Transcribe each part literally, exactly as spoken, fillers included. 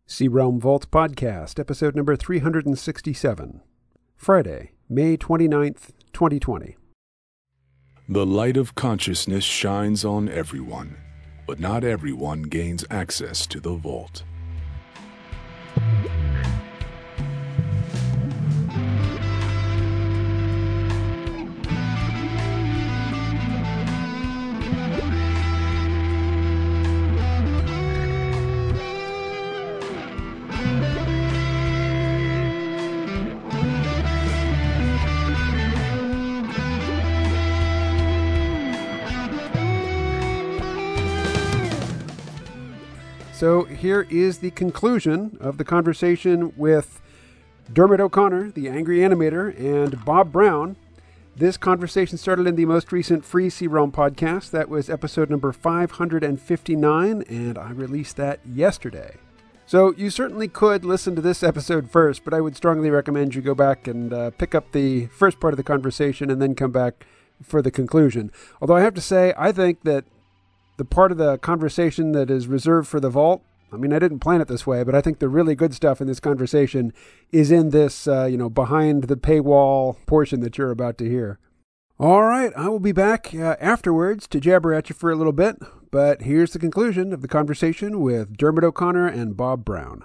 Sea Realm Vault Podcast, episode number three hundred sixty-seven. Friday, May twenty-ninth, twenty twenty. The light of consciousness shines on everyone, but not everyone gains access to the vault. So here is the conclusion of the conversation with Dermot O'Connor, the angry animator, and Bob Brown. This conversation started in the most recent Free Sea Realm podcast. That was episode number five hundred fifty-nine, and I released that yesterday. So you certainly could listen to this episode first, but I would strongly recommend you go back and uh, pick up the first part of the conversation and then come back for the conclusion. Although I have to say, I think that the part of the conversation that is reserved for the vault, I mean, I didn't plan it this way, but I think the really good stuff in this conversation is in this, uh, you know, behind the paywall portion that you're about to hear. All right, I will be back uh, afterwards to jabber at you for a little bit, but here's the conclusion of the conversation with Dermot O'Connor and Bob Brown.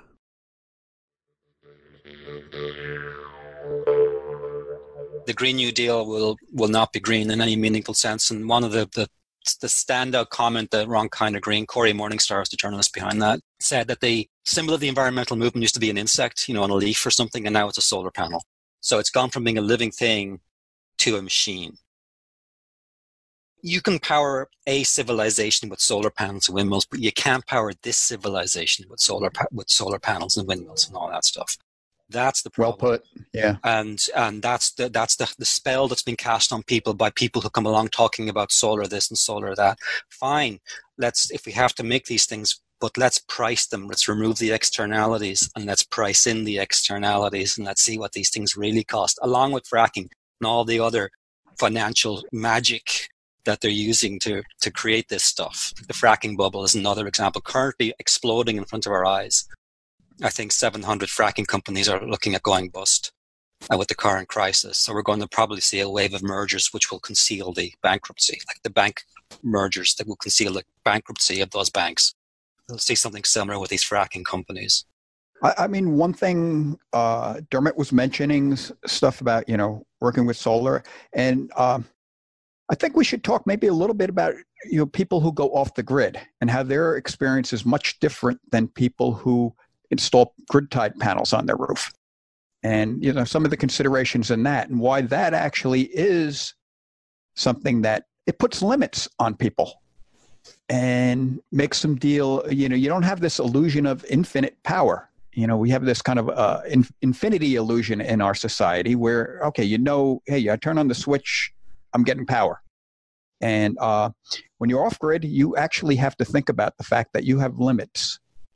The Green New Deal will, will not be green in any meaningful sense, and one of the, the the standout comment that Wrong Kind of Green, Corey Morningstar is the journalist behind that, said that the symbol of the environmental movement used to be an insect, you know, on a leaf or something, and now it's a solar panel. So it's gone from being a living thing to a machine. You can power a civilization with solar panels and windmills, but you can't power this civilization with solar pa- with solar panels and windmills and all that stuff. That's the problem. Well put. Yeah. And and that's the that's the, the spell that's been cast on people by people who come along talking about solar this and solar that. Fine. Let's, if we have to make these things, but let's price them. Let's remove the externalities and let's price in the externalities and let's see what these things really cost, along with fracking and all the other financial magic that they're using to to create this stuff. The fracking bubble is another example, currently exploding in front of our eyes. I think seven hundred fracking companies are looking at going bust uh, with the current crisis. So we're going to probably see a wave of mergers which will conceal the bankruptcy, like the bank mergers that will conceal the bankruptcy of those banks. We'll see something similar with these fracking companies. I, I mean, one thing uh, Dermot was mentioning s- stuff about, you know, working with solar. And um, I think we should talk maybe a little bit about, you know, people who go off the grid and how their experience is much different than people who install grid-tied panels on their roof. And, you know, some of the considerations in that and why that actually is something that it puts limits on people and makes them deal, you know, you don't have this illusion of infinite power. You know, we have this kind of uh, in, infinity illusion in our society where, okay, you know, hey, I turn on the switch, I'm getting power. And uh, when you're off grid, you actually have to think about the fact that you have limits.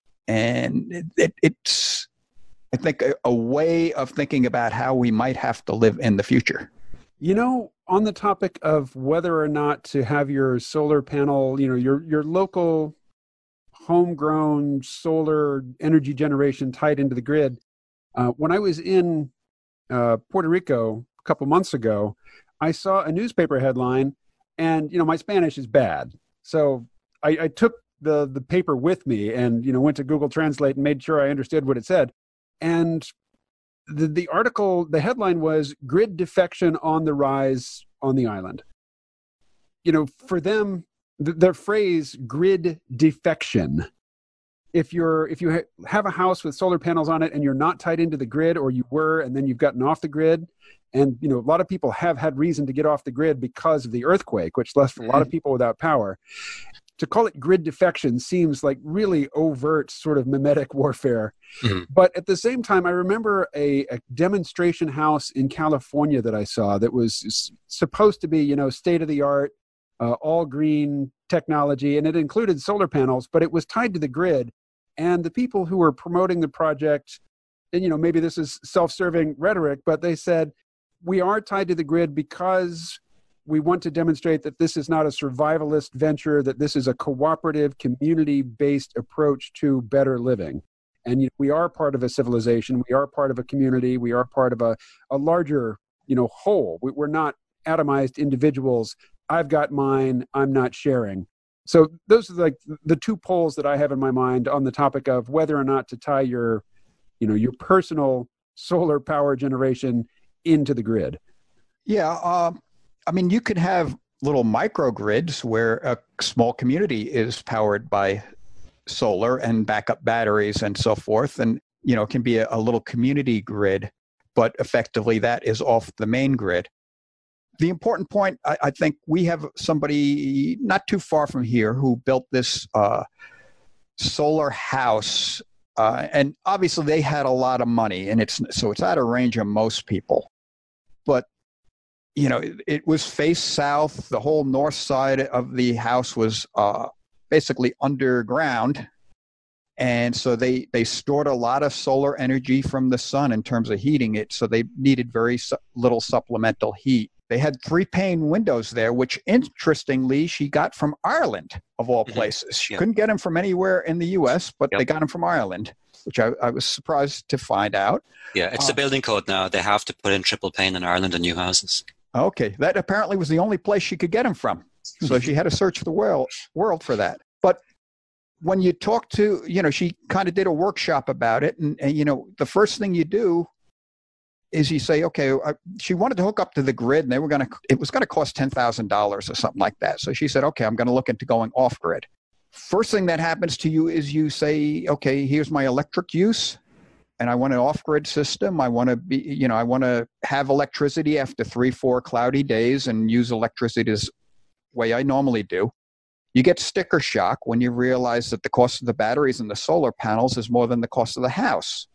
And it, it, it's, I think, a, a way of thinking about how we might have to live in the future. You know, on the topic of whether or not to have your solar panel, you know, your your local homegrown solar energy generation tied into the grid, uh, when I was in uh, Puerto Rico a couple months ago, I saw a newspaper headline, and, you know, my Spanish is bad. So I, I took the the paper with me and, you know, went to Google Translate and made sure I understood what it said. And the the article, the headline was "Grid Defection on the Rise on the Island." You know, for them, the, the phrase "grid defection," if you're if you ha- have a house with solar panels on it and you're not tied into the grid, or you were and then you've gotten off the grid, and, you know, a lot of people have had reason to get off the grid because of the earthquake, which left a lot of people without power. To call it grid defection seems like really overt sort of mimetic warfare. Mm-hmm. But at the same time, I remember a, a demonstration house in California that I saw that was supposed to be, you know, state-of-the-art, uh, all green technology, and it included solar panels, but it was tied to the grid. And the people who were promoting the project, and, you know, maybe this is self-serving rhetoric, but they said, we are tied to the grid because we want to demonstrate that this is not a survivalist venture, that this is a cooperative, community-based approach to better living. And you know, we are part of a civilization. We are part of a community. We are part of a, a larger, you know, whole. We, we're not atomized individuals. I've got mine. I'm not sharing. So those are like the two poles that I have in my mind on the topic of whether or not to tie your, you know, your personal solar power generation into the grid. Yeah. Uh, I mean, you could have little microgrids where a small community is powered by solar and backup batteries and so forth. And, you know, it can be a, a little community grid, but effectively that is off the main grid. The important point, I, I think we have somebody not too far from here who built this uh, solar house. Uh, and obviously they had a lot of money, and it's so it's out of range of most people. But, you know, it, it was faced south. The whole north side of the house was uh, basically underground. And so they, they stored a lot of solar energy from the sun in terms of heating it. So they needed very su- little supplemental heat. They had three pane windows there, which interestingly, she got from Ireland, of all places. Mm-hmm. She yep. couldn't get them from anywhere in the U S, but yep. they got them from Ireland, which I, I was surprised to find out. Yeah, it's uh, the building code now. They have to put in triple pane in Ireland in new houses. Okay, that apparently was the only place she could get them from. So she had to search the world, world for that. But when you talk to, you know, she kind of did a workshop about it. And, and, you know, the first thing you do is you say, okay, I, she wanted to hook up to the grid, and they were going to, it was going to cost ten thousand dollars or something like that. So she said, okay, I'm going to look into going off grid. First thing that happens to you is you say, okay, here's my electric use, and I want an off grid system. I want to be, you know, I want to have electricity after three, four cloudy days and use electricity the way I normally do. You get sticker shock when you realize that the cost of the batteries and the solar panels is more than the cost of the house.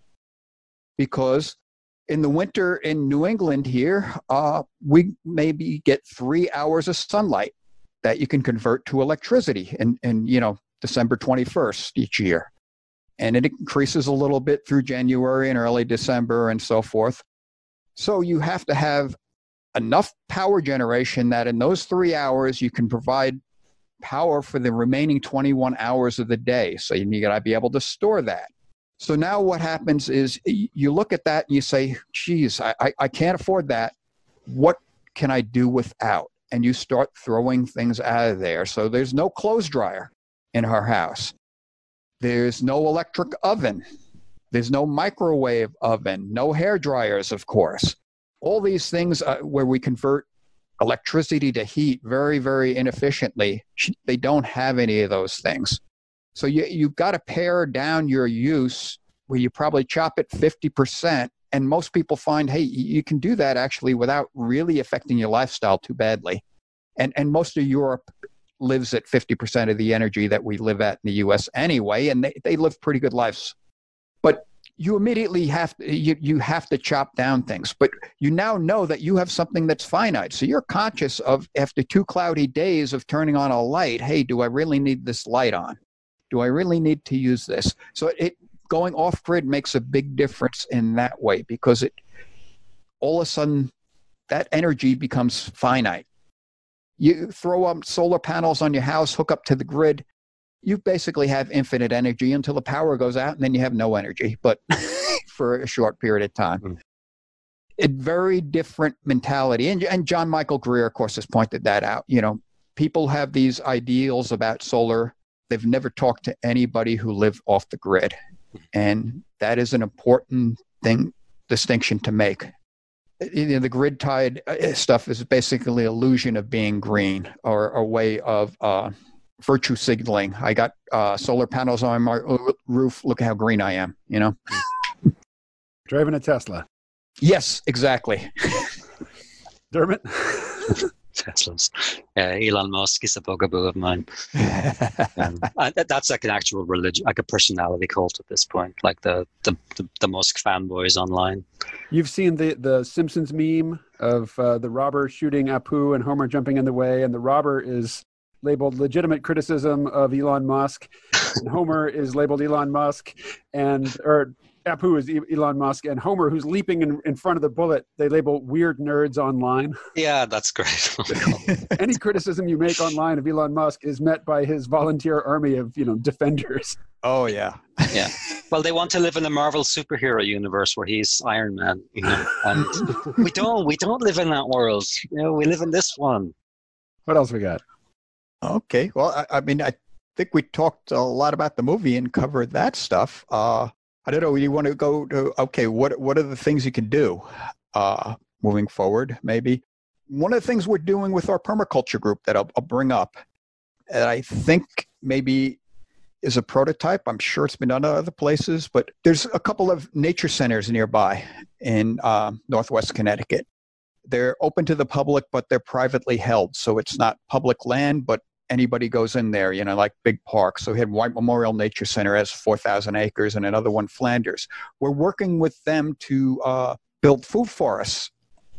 Because in the winter in New England here, uh, we maybe get three hours of sunlight that you can convert to electricity in, in, you know, December twenty-first each year. And it increases a little bit through January and early December and so forth. So you have to have enough power generation that in those three hours you can provide power for the remaining twenty-one hours of the day. So you got to be able to store that. So now what happens is you look at that and you say, geez, I, I, I can't afford that. What can I do without? And you start throwing things out of there. So there's no clothes dryer in her house. There's no electric oven. There's no microwave oven. No hair dryers, of course. All these things uh, where we convert electricity to heat very, very inefficiently, they don't have any of those things. So you, you've got to pare down your use where you probably chop it fifty percent. And most people find, hey, you can do that actually without really affecting your lifestyle too badly. And and most of Europe lives at fifty percent of the energy that we live at in the U S anyway, and they, they live pretty good lives. But you immediately have to, you, you have to chop down things. But you now know that you have something that's finite. So you're conscious of, after two cloudy days of turning on a light, hey, do I really need this light on? Do I really need to use this? So it going off grid makes a big difference in that way, because it all of a sudden that energy becomes finite. You throw up solar panels on your house, hook up to the grid, you basically have infinite energy until the power goes out, and then you have no energy, but for a short period of time. Mm. A very different mentality. And, and John Michael Greer, of course, has pointed that out. You know, people have these ideals about solar. They've never talked to anybody who lived off the grid. And that is an important thing, distinction to make. You know, the grid tied stuff is basically an illusion of being green, or a way of uh, virtue signaling. I got uh, solar panels on my roof. Look how green I am, you know? Driving a Tesla. Yes, exactly. Dermot? Teslas. Uh, Elon Musk is a bugaboo of mine. um, and that's like an actual religion, like a personality cult at this point, like the the, the, the Musk fanboys online. You've seen the, the Simpsons meme of uh, the robber shooting Apu and Homer jumping in the way, and the robber is labeled legitimate criticism of Elon Musk, and Homer is labeled Elon Musk, and or Apu is Elon Musk, and Homer, who's leaping in, in front of the bullet, they label weird nerds online. Yeah, that's great. Any criticism you make online of Elon Musk is met by his volunteer army of, you know, defenders. Oh, yeah. Yeah. Well, they want to live in a Marvel superhero universe where he's Iron Man, you know, and we don't. We don't live in that world. You know, we live in this one. What else we got? Okay. Well, I, I mean, I think we talked a lot about the movie and covered that stuff. Uh, I don't know. You want to go to, okay, what what are the things you can do uh, moving forward, maybe? One of the things we're doing with our permaculture group that I'll, I'll bring up, and I think maybe is a prototype. I'm sure it's been done at other places, but there's a couple of nature centers nearby in uh, Northwest Connecticut. They're open to the public, but they're privately held. So it's not public land, but anybody goes in there, you know, like big parks. So we had White Memorial Nature Center has four thousand acres and another one, Flanders. We're working with them to uh, build food forests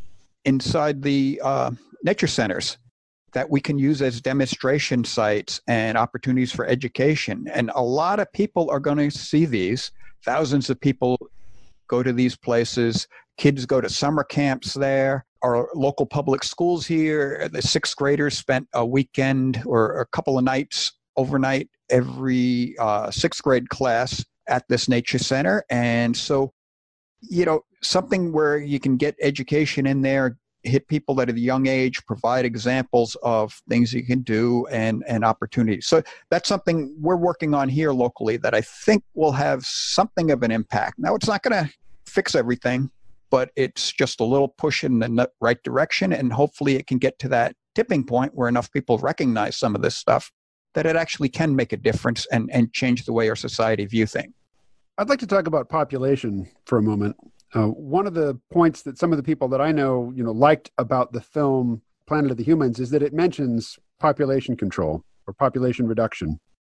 inside the uh, nature centers that we can use as demonstration sites and opportunities for education. And a lot of people are going to see these. Thousands of people go to these places. Kids go to summer camps there. Our local public schools here, the sixth graders spent a weekend or a couple of nights overnight every uh, sixth grade class at this nature center. And so, you know, something where you can get education in there, hit people at a young age, provide examples of things you can do and, and opportunities. So that's something we're working on here locally that I think will have something of an impact. Now, it's not going to fix everything, but it's just a little push in the right direction. And hopefully it can get to that tipping point where enough people recognize some of this stuff that it actually can make a difference and, and change the way our society view things. I'd like to talk about population for a moment. Uh, one of the points that some of the people that I know, you know, liked about the film Planet of the Humans is that it mentions population control or population reduction.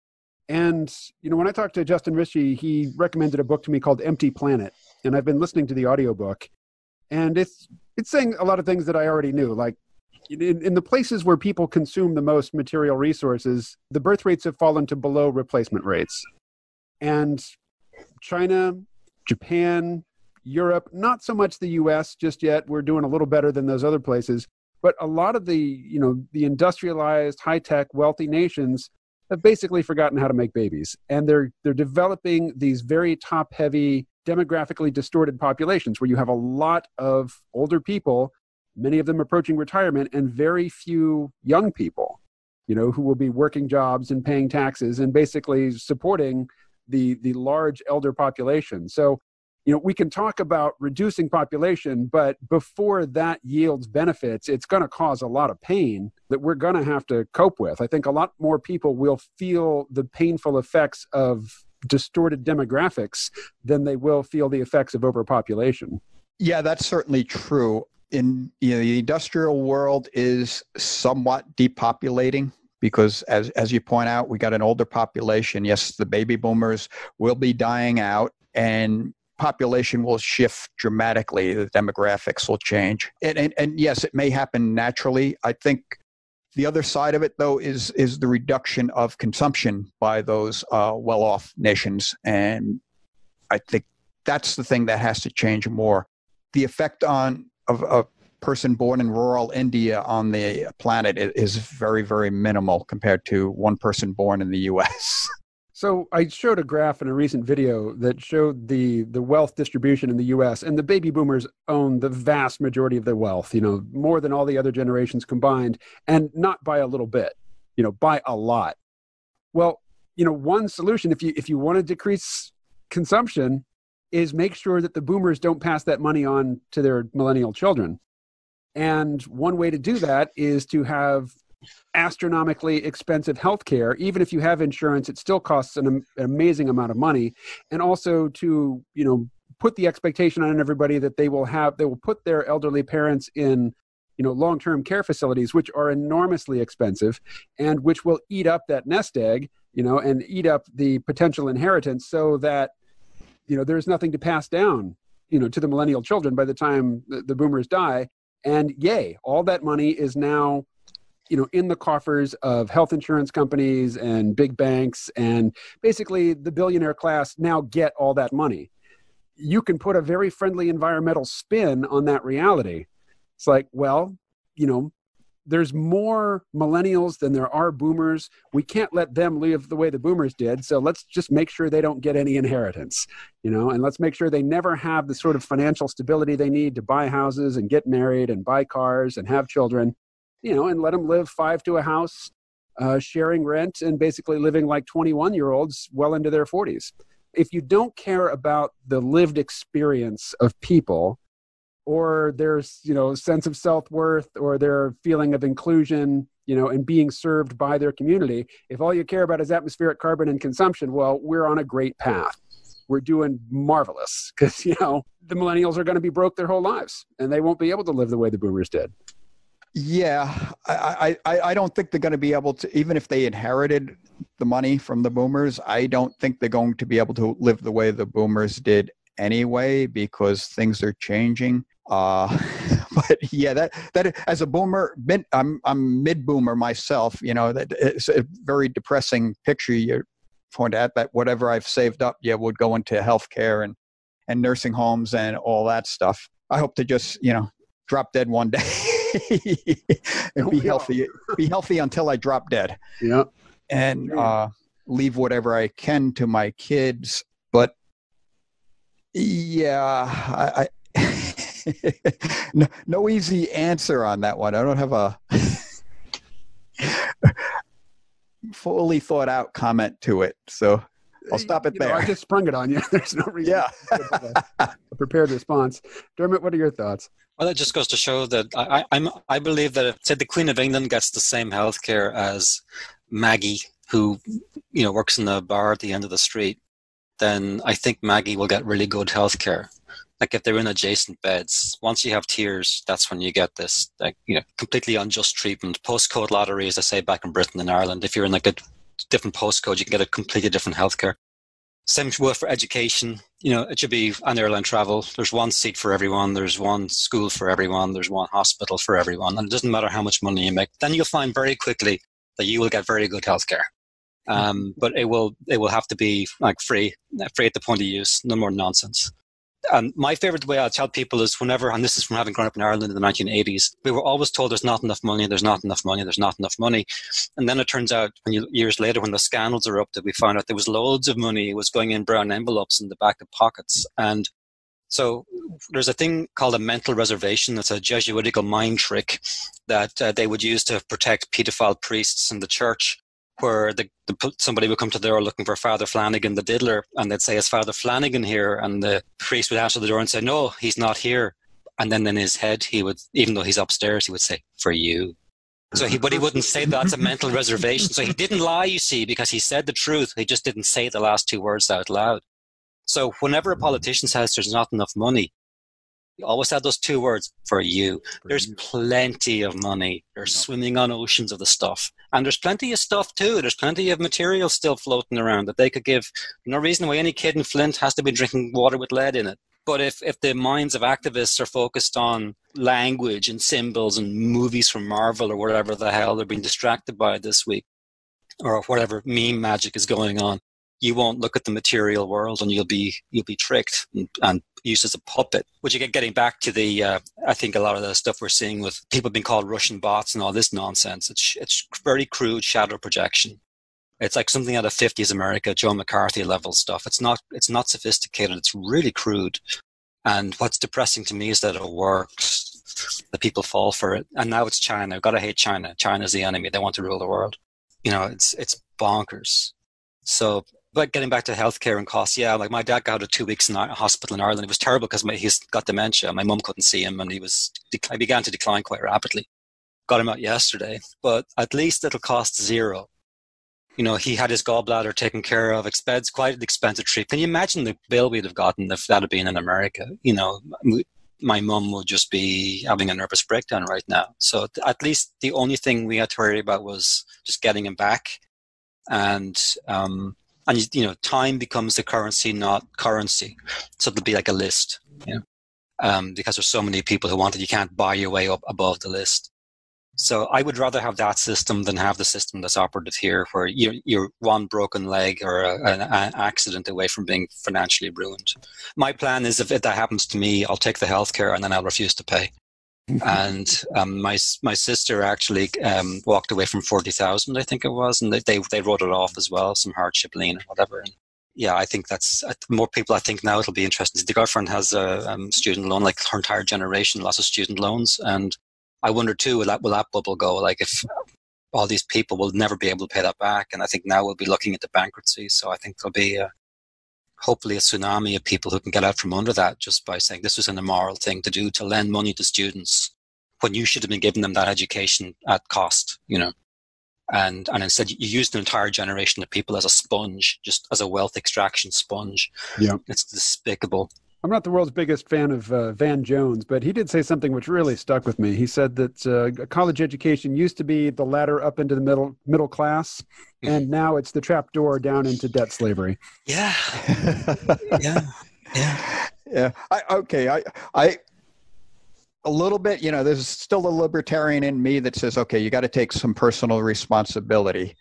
And, you know, when I talked to Justin Ritchie, he recommended a book to me called Empty Planet. And I've been listening to the audiobook. And it's it's saying a lot of things that I already knew. Like, in, in the places where people consume the most material resources, the birth rates have fallen to below replacement rates. And China, Japan, Europe, not so much the U S just yet. We're doing a little better than those other places. But a lot of the, you know, the industrialized, high-tech, wealthy nations have basically forgotten how to make babies. And they're they're developing these very top-heavy, demographically distorted populations where you have a lot of older people, many of them approaching retirement, and very few young people, you know, who will be working jobs and paying taxes and basically supporting the the large elder population. So, you know, we can talk about reducing population, but before that yields benefits, it's going to cause a lot of pain that we're going to have to cope with. I think a lot more people will feel the painful effects of distorted demographics than they will feel the effects of overpopulation. Yeah, that's certainly true. In you know, the industrial world is somewhat depopulating because, as as you point out, we got an older population. Yes, the baby boomers will be dying out, and population will shift dramatically. The demographics will change. And, and, and yes, it may happen naturally. I think the other side of it, though, is is the reduction of consumption by those uh, well-off nations. And I think that's the thing that has to change more. The effect on of a person born in rural India on the planet is very, very minimal compared to one person born in the U S So I showed a graph in a recent video that showed the, the wealth distribution in the U S, and the baby boomers own the vast majority of their wealth, you know, more than all the other generations combined, and not by a little bit, you know, by a lot. Well, you know, one solution, if you if you want to decrease consumption, is make sure that the boomers don't pass that money on to their millennial children. And one way to do that is to have astronomically expensive healthcare. Even if you have insurance, it still costs an, an amazing amount of money. And also to, you know, put the expectation on everybody that they will have, they will put their elderly parents in, you know, long-term care facilities, which are enormously expensive and which will eat up that nest egg, you know, and eat up the potential inheritance so that, you know, there's nothing to pass down, you know, to the millennial children by the time the, the boomers die. And yay, all that money is now, you know, in the coffers of health insurance companies and big banks, and basically the billionaire class now get all that money. you can put a very friendly environmental spin on that reality. It's like, well, you know, there's more millennials than there are boomers. We can't let them live the way the boomers did. So let's just make sure they don't get any inheritance, you know, and let's make sure they never have the sort of financial stability they need to buy houses and get married and buy cars and have children, you know, and let them live five to a house, uh, sharing rent and basically living like twenty-one year olds well into their forties. If you don't care about the lived experience of people, or their, you know, sense of self-worth, or their feeling of inclusion, you know, and being served by their community, if all you care about is atmospheric carbon and consumption, well, we're on a great path. We're doing marvelous, because, you know, the millennials are going to be broke their whole lives, and they won't be able to live the way the boomers did. Yeah, I, I, I don't think they're going to be able to, even if they inherited the money from the boomers, I don't think they're going to be able to live the way the boomers did anyway, because things are changing. Uh, but yeah, that, that as a boomer, mid, I'm, I'm mid-boomer myself, you know, that it's a very depressing picture you point out, that whatever I've saved up, yeah, would go into healthcare and, and nursing homes and all that stuff. I hope to just, you know, drop dead one day and be healthy, be healthy until I drop dead. Yeah. And, uh, leave whatever I can to my kids. But yeah, I, I no, no easy answer on that one. I don't have a fully thought out comment to it. So I'll stop it you there. Know, I just sprung it on you. There's no reason yeah. to give a, a prepared response. Dermot, what are your thoughts? Well, it just goes to show that I, I, I'm, I believe that if, say, the Queen of England gets the same health care as Maggie, who, you know, works in the bar at the end of the street, then I think Maggie will get really good health care. Like if they're in adjacent beds, once you have tiers, that's when you get this, like, you know, completely unjust treatment. Postcode lottery, as I say, back in Britain and Ireland. If you're in like a different postcode, you can get a completely different healthcare. Same for education. You know, it should be on airline travel. There's one seat for everyone. There's one school for everyone. There's one hospital for everyone. And it doesn't matter how much money you make. Then you'll find very quickly that you will get very good healthcare. Um, but it will, it will have to be like free, free at the point of use. No more nonsense. And my favorite way I tell people is whenever, and this is from having grown up in Ireland in the nineteen eighties, we were always told there's not enough money, there's not enough money, there's not enough money. And then it turns out, when you, years later, when the scandals erupted, we found out there was loads of money. It was going in brown envelopes in the back of pockets. And so there's a thing called a mental reservation. That's a Jesuitical mind trick that uh, they would use to protect pedophile priests in the church, where the, the, somebody would come to the door looking for Father Flanagan, the diddler, and they'd say, is Father Flanagan here? And the priest would answer the door and say, no, he's not here. And then in his head, he would, even though he's upstairs, he would say, for you. So he, but he wouldn't say that's a mental reservation. So he didn't lie, you see, because he said the truth. He just didn't say the last two words out loud. So whenever a politician says there's not enough money, you always have those two words, for you. For there's you. Plenty of money. They're yep. swimming on oceans of the stuff. And there's plenty of stuff too. There's plenty of material still floating around that they could give. No reason why any kid in Flint has to be drinking water with lead in it. But if, if the minds of activists are focused on language and symbols and movies from Marvel or whatever the hell they're being distracted by this week, or whatever meme magic is going on, you won't look at the material world, and you'll be you'll be tricked and, and used as a puppet. Which again, getting back to the, uh, I think a lot of the stuff we're seeing with people being called Russian bots and all this nonsense. It's it's very crude shadow projection. It's like something out of fifties America, Joe McCarthy level stuff. It's not it's not sophisticated. It's really crude. And what's depressing to me is that it works. The people fall for it, and now it's China. I've got to hate China. China's the enemy. They want to rule the world. You know, it's it's bonkers. So. But getting back to healthcare and costs, yeah, like my dad got out two weeks in a hospital in Ireland. It was terrible because he's got dementia. My mum couldn't see him, and he was he began to decline quite rapidly. Got him out yesterday, but at least it'll cost zero. You know, he had his gallbladder taken care of. Expeds quite an expensive treatment. Can you imagine the bill we'd have gotten if that had been in America? You know, my mum would just be having a nervous breakdown right now. So at least the only thing we had to worry about was just getting him back, and um. And, you know, time becomes the currency, not currency. So it'll be like a list, you know, um, because there's so many people who want it. You can't buy your way up above the list. So I would rather have that system than have the system that's operative here, where you're, you're one broken leg or a, an, an accident away from being financially ruined. My plan is if, if that happens to me, I'll take the healthcare and then I'll refuse to pay. And um, my my sister actually um, walked away from forty thousand, I think it was, and they, they they wrote it off as well, some hardship lien or whatever. And yeah, I think that's uh, more people. I think now it'll be interesting. The girlfriend has a um, student loan, like her entire generation, lots of student loans, and I wonder too, will that will that bubble go? Like if all these people will never be able to pay that back, and I think now we'll be looking into bankruptcy. So I think there'll be a, hopefully a tsunami of people who can get out from under that just by saying this was an immoral thing to do, to lend money to students when you should have been giving them that education at cost, you know. And and instead you used an entire generation of people as a sponge, just as a wealth extraction sponge. Yeah, it's despicable. I'm not the world's biggest fan of uh, Van Jones, but he did say something which really stuck with me. He said that uh, a college education used to be the ladder up into the middle middle class, and now it's the trap door down into debt slavery. Yeah, yeah, yeah, yeah. I, okay, I, I, a little bit. You know, there's still a libertarian in me that says, okay, you got to take some personal responsibility,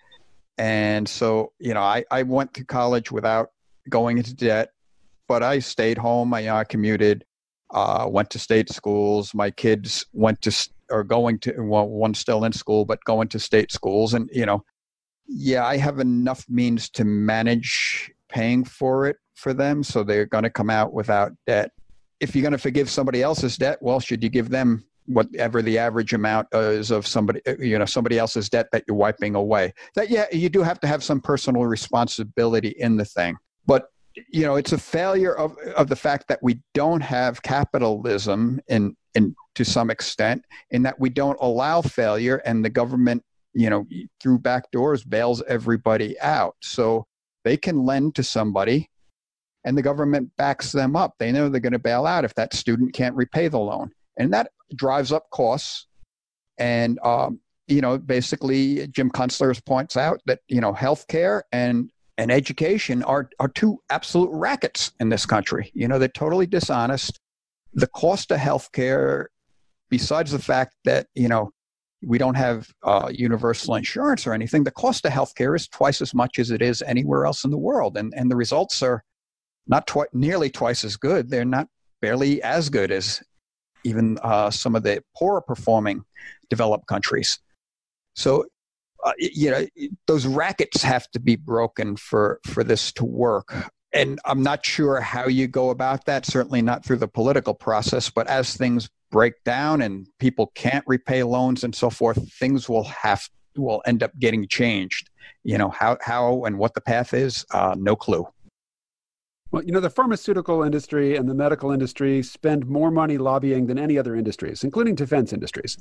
and so you know, I, I went to college without going into debt. But I stayed home. I uh, commuted, uh, went to state schools. My kids went to, or going to, well, one's still in school, but going to state schools. And, you know, yeah, I have enough means to manage paying for it for them. So they're going to come out without debt. If you're going to forgive somebody else's debt, well, should you give them whatever the average amount is of somebody, you know, somebody else's debt that you're wiping away? That, yeah, you do have to have some personal responsibility in the thing. But you know, it's a failure of, of the fact that we don't have capitalism in, in to some extent, in that we don't allow failure, and the government, you know, through back doors bails everybody out. So they can lend to somebody and the government backs them up. They know they're going to bail out if that student can't repay the loan. And that drives up costs. And, um, you know, basically Jim Kunstler points out that, you know, healthcare and and education are, are two absolute rackets in this country. You know, they're totally dishonest. The cost of healthcare, besides the fact that, you know, we don't have uh, universal insurance or anything, the cost of healthcare is twice as much as it is anywhere else in the world. And, and the results are not twi- nearly twice as good. They're not barely as good as even uh, some of the poorer performing developed countries. So, Uh, you know, those rackets have to be broken for, for this to work. And I'm not sure how you go about that, certainly not through the political process, but as things break down and people can't repay loans and so forth, things will have, will end up getting changed. You know, how, how and what the path is, uh, no clue. Well, you know, the pharmaceutical industry and the medical industry spend more money lobbying than any other industries, including defense industries.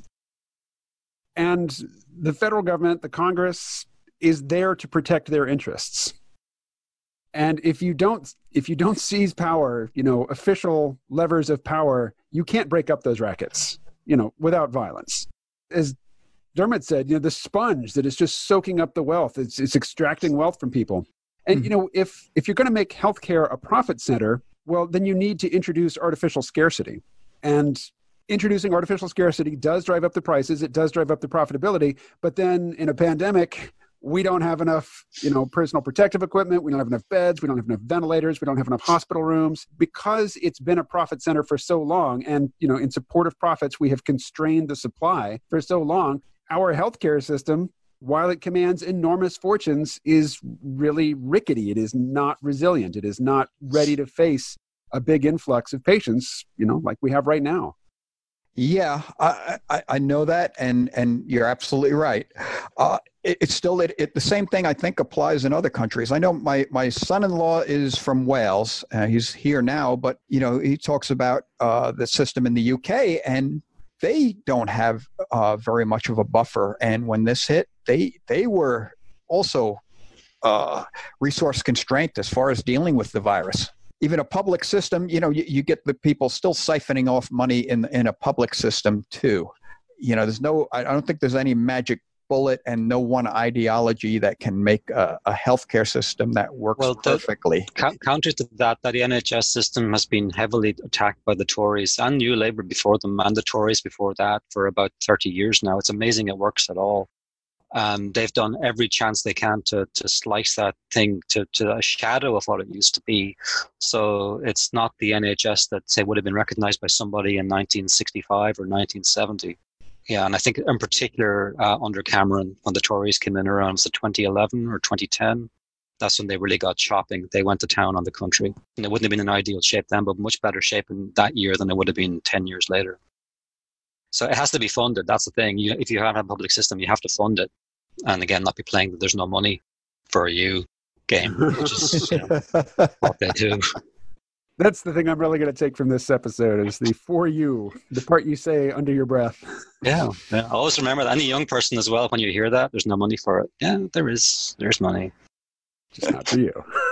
And the federal government, the Congress, is there to protect their interests. And if you don't, if you don't seize power, you know, official levers of power, you can't break up those rackets, you know, without violence. As Dermot said, you know, the sponge that is just soaking up the wealth, it's, it's extracting wealth from people. And, mm-hmm. you know, if if you're going to make healthcare a profit center, well, then you need to introduce artificial scarcity. And introducing artificial scarcity does drive up the prices. It does drive up the profitability. But then in a pandemic, we don't have enough, you know, personal protective equipment. We don't have enough beds. We don't have enough ventilators. We don't have enough hospital rooms. Because it's been a profit center for so long, and, you know, in support of profits, we have constrained the supply for so long. Our healthcare system, while it commands enormous fortunes, is really rickety. It is not resilient. It is not ready to face a big influx of patients, you know, like we have right now. Yeah, I, I, I know that, and, and you're absolutely right. Uh, it, it's still it, it, the same thing I think applies in other countries. I know my, my son-in-law is from Wales. Uh, he's here now, but you know he talks about uh, the system in the U K, and they don't have uh, very much of a buffer. And when this hit, they they were also uh, resource constrained as far as dealing with the virus. Even a public system, you know, you, you get the people still siphoning off money in in a public system too. You know, there's no, I don't think there's any magic bullet and no one ideology that can make a, a healthcare system that works well, the, perfectly. Counter to that, that the N H S system has been heavily attacked by the Tories and New Labour before them, and the Tories before that for about thirty years now. It's amazing it works at all. Um, they've done every chance they can to to slice that thing to, to a shadow of what it used to be. So it's not the N H S that, say, would have been recognised by somebody in nineteen sixty-five or nineteen seventy. Yeah, and I think in particular uh, under Cameron, when the Tories came in around was it twenty eleven or twenty ten, that's when they really got chopping. They went to town on the country. And it wouldn't have been in ideal shape then, but much better shape in that year than it would have been ten years later. So it has to be funded. That's the thing. You, if you have a public system, you have to fund it. And again, not be playing that there's no money for a you game, which is you know, what they do. That's the thing I'm really going to take from this episode is the for you, the part you say under your breath. Yeah, yeah. Always remember that. Any young person as well, when you hear that, there's no money for it. Yeah, there is. There's money. Just not for you.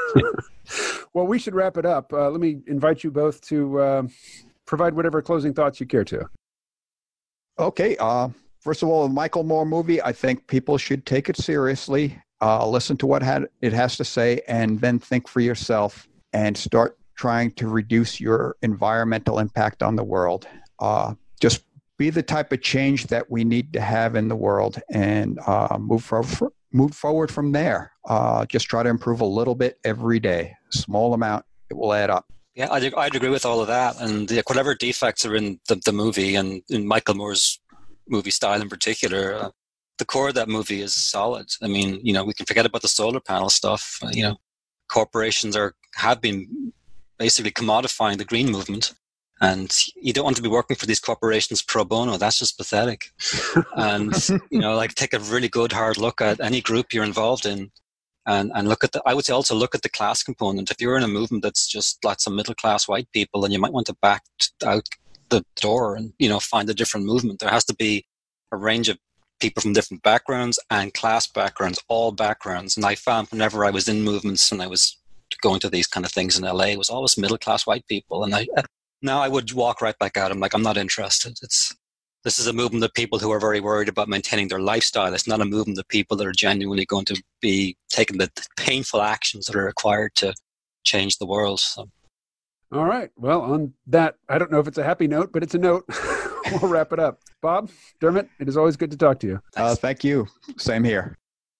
Well, we should wrap it up. Uh, let me invite you both to uh, provide whatever closing thoughts you care to. Okay. Uh, first of all, the Michael Moore movie, I think people should take it seriously, uh, listen to what had, it has to say, and then think for yourself and start trying to reduce your environmental impact on the world. Uh, just be the type of change that we need to have in the world and uh, move, for, move forward from there. Uh, just try to improve a little bit every day. Small amount, it will add up. Yeah, I'd, I'd agree with all of that. And the, whatever defects are in the, the movie and in Michael Moore's movie style in particular, uh, the core of that movie is solid. I mean, you know, we can forget about the solar panel stuff. Uh, you know, corporations are have been basically commodifying the green movement. And you don't want to be working for these corporations pro bono. That's just pathetic. And, you know, like take a really good hard look at any group you're involved in. And and look at the, I would say also look at the class component. If you're in a movement that's just lots of middle class white people, then you might want to back out the door and, you know, find a different movement. There has to be a range of people from different backgrounds and class backgrounds, all backgrounds. And I found whenever I was in movements and I was going to these kind of things in L A, it was always middle class white people. And I now I would walk right back out. I'm like, I'm not interested. It's This is a movement of people who are very worried about maintaining their lifestyle. It's not a movement of people that are genuinely going to be taking the painful actions that are required to change the world. So. All right. Well, on that, I don't know if it's a happy note, but it's a note. We'll wrap it up. Bob, Dermot, it is always good to talk to you. Uh, thank you. Same here.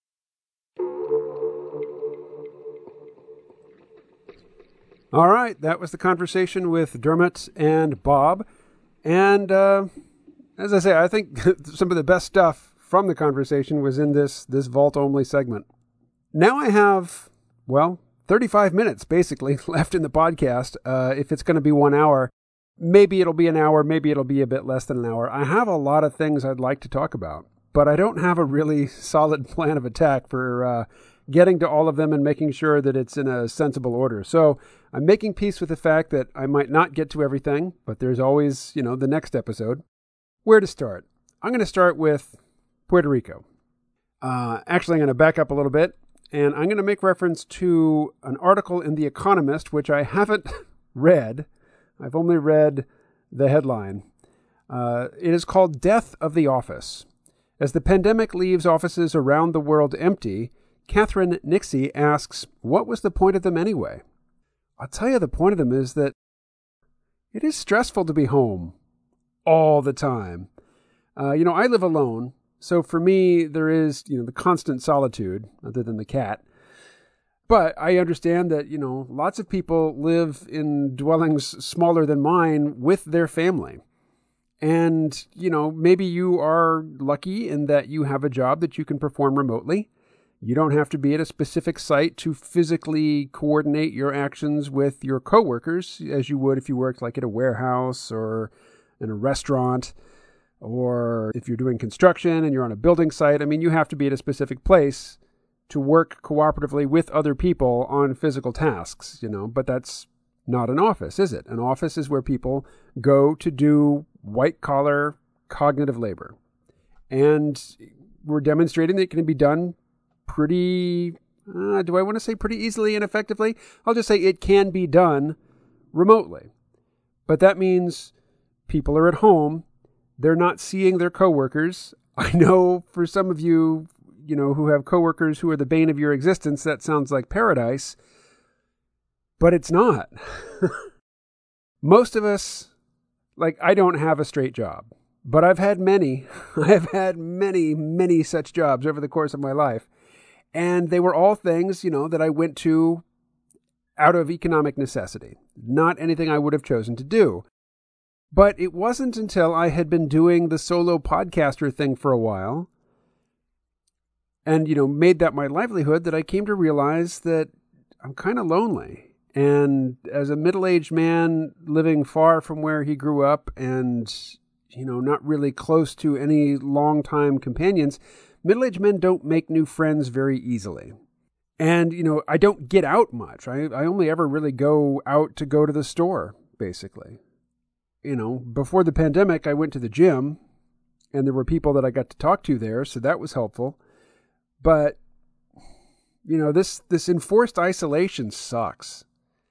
All right. That was the conversation with Dermot and Bob. And, uh, as I say, I think some of the best stuff from the conversation was in this this vault-only segment. Now I have, well, thirty-five minutes, basically, left in the podcast. Uh, if it's going to be one hour, maybe it'll be an hour, maybe it'll be a bit less than an hour. I have a lot of things I'd like to talk about, but I don't have a really solid plan of attack for uh, getting to all of them and making sure that it's in a sensible order. So I'm making peace with the fact that I might not get to everything, but there's always, you know, the next episode. Where to start? I'm going to start with Puerto Rico. Uh, actually, I'm going to back up a little bit, and I'm going to make reference to an article in The Economist, which I haven't read. I've only read the headline. Uh, it is called Death of the Office. As the pandemic leaves offices around the world empty, Catherine Nixie asks, what was the point of them anyway? I'll tell you the point of them is that it is stressful to be home all the time. Uh, you know, I live alone, so for me, there is, you know, the constant solitude, other than the cat. But I understand that, you know, lots of people live in dwellings smaller than mine with their family. And, you know, maybe you are lucky in that you have a job that you can perform remotely. You don't have to be at a specific site to physically coordinate your actions with your coworkers as you would if you worked like at a warehouse or in a restaurant, or if you're doing construction and you're on a building site. I mean, you have to be at a specific place to work cooperatively with other people on physical tasks, you know, but that's not an office, is it? An office is where people go to do white-collar cognitive labor. And we're demonstrating that it can be done pretty, uh, do I want to say pretty easily and effectively? I'll just say it can be done remotely. But that means people are at home. They're not seeing their coworkers. I know for some of you, you know, who have coworkers who are the bane of your existence, that sounds like paradise, but it's not. Most of us, like, I don't have a straight job, but I've had many. I've had many, many such jobs over the course of my life. And they were all things, you know, that I went to out of economic necessity, not anything I would have chosen to do. But it wasn't until I had been doing the solo podcaster thing for a while and, you know, made that my livelihood that I came to realize that I'm kind of lonely. And as a middle-aged man living far from where he grew up and, you know, not really close to any long-time companions, middle-aged men don't make new friends very easily. And, you know, I don't get out much. I, I only ever really go out to go to the store, basically. You know, before the pandemic, I went to the gym, and there were people that I got to talk to there, so that was helpful. But, you know, this this enforced isolation sucks.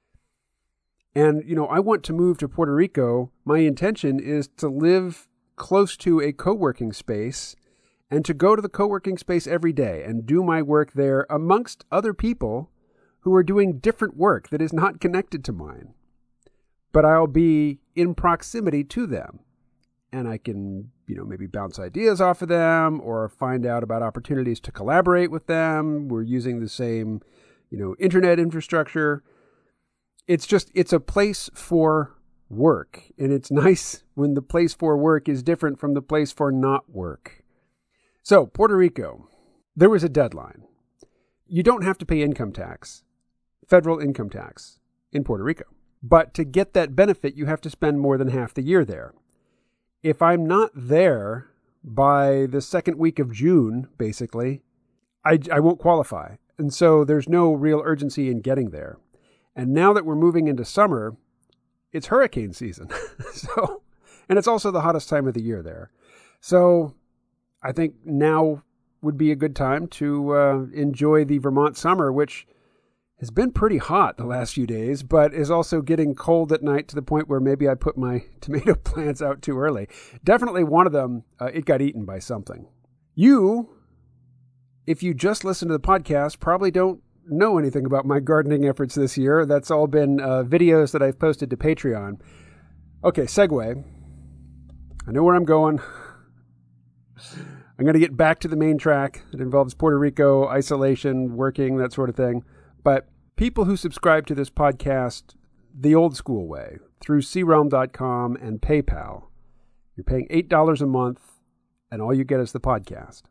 And, you know, I want to move to Puerto Rico. My intention is to live close to a co-working space and to go to the co-working space every day and do my work there amongst other people who are doing different work that is not connected to mine. But I'll be in proximity to them. And I can, you know, maybe bounce ideas off of them or find out about opportunities to collaborate with them. We're using the same, you know, internet infrastructure. It's just, it's a place for work. And it's nice when the place for work is different from the place for not work. So, Puerto Rico, there was a deadline. You don't have to pay income tax, federal income tax, in Puerto Rico. But to get that benefit, you have to spend more than half the year there. If I'm not there by the second week of June, basically, I, I won't qualify. And so there's no real urgency in getting there. And now that we're moving into summer, it's hurricane season. So, and it's also the hottest time of the year there. So I think now would be a good time to uh, enjoy the Vermont summer, which has been pretty hot the last few days, but is also getting cold at night to the point where maybe I put my tomato plants out too early. Definitely one of them, uh, it got eaten by something. You, if you just listen to the podcast, probably don't know anything about my gardening efforts this year. That's all been uh, videos that I've posted to Patreon. Okay, segue. I know where I'm going. I'm going to get back to the main track that involves Puerto Rico, isolation, working, that sort of thing. But people who subscribe to this podcast the old school way, through C realm dot com and PayPal, you're paying eight dollars a month, and all you get is the podcast.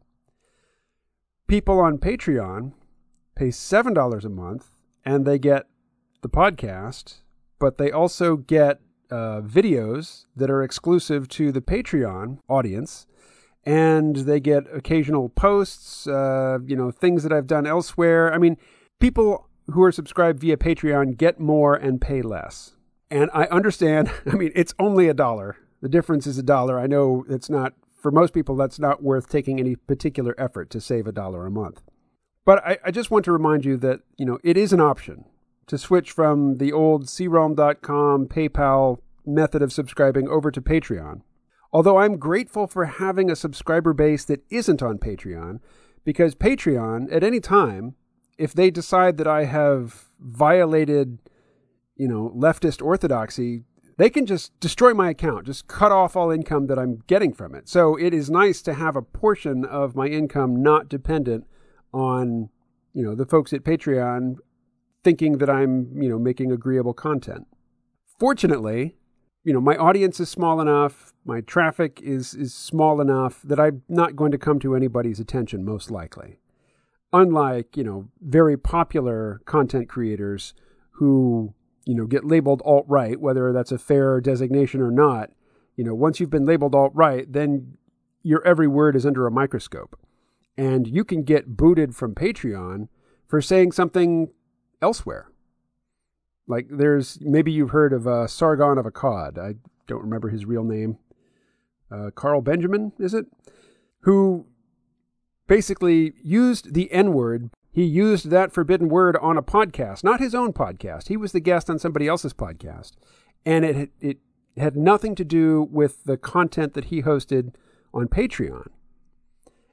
People on Patreon pay seven dollars a month, and they get the podcast, but they also get uh, videos that are exclusive to the Patreon audience, and they get occasional posts, uh, you know, things that I've done elsewhere. I mean, people who are subscribed via Patreon get more and pay less. And I understand, I mean, it's only a dollar. The difference is a dollar. I know it's not, for most people, that's not worth taking any particular effort to save a dollar a month. But I, I just want to remind you that, you know, it is an option to switch from the old C realm dot com PayPal method of subscribing over to Patreon. Although I'm grateful for having a subscriber base that isn't on Patreon, because Patreon, at any time, if they decide that I have violated, you know, leftist orthodoxy, they can just destroy my account, just cut off all income that I'm getting from it. So it is nice to have a portion of my income not dependent on, you know, the folks at Patreon thinking that I'm, you know, making agreeable content. Fortunately, you know, my audience is small enough, my traffic is, is small enough that I'm not going to come to anybody's attention, most likely. Unlike, you know, very popular content creators who, you know, get labeled alt-right, whether that's a fair designation or not. You know, once you've been labeled alt-right, then your every word is under a microscope. And you can get booted from Patreon for saying something elsewhere. Like there's, maybe you've heard of uh, Sargon of Akkad. I don't remember his real name. Uh, Carl Benjamin, is it? Who basically used the N-word. He used that forbidden word on a podcast, not his own podcast. He was the guest on somebody else's podcast. And it it had nothing to do with the content that he hosted on Patreon.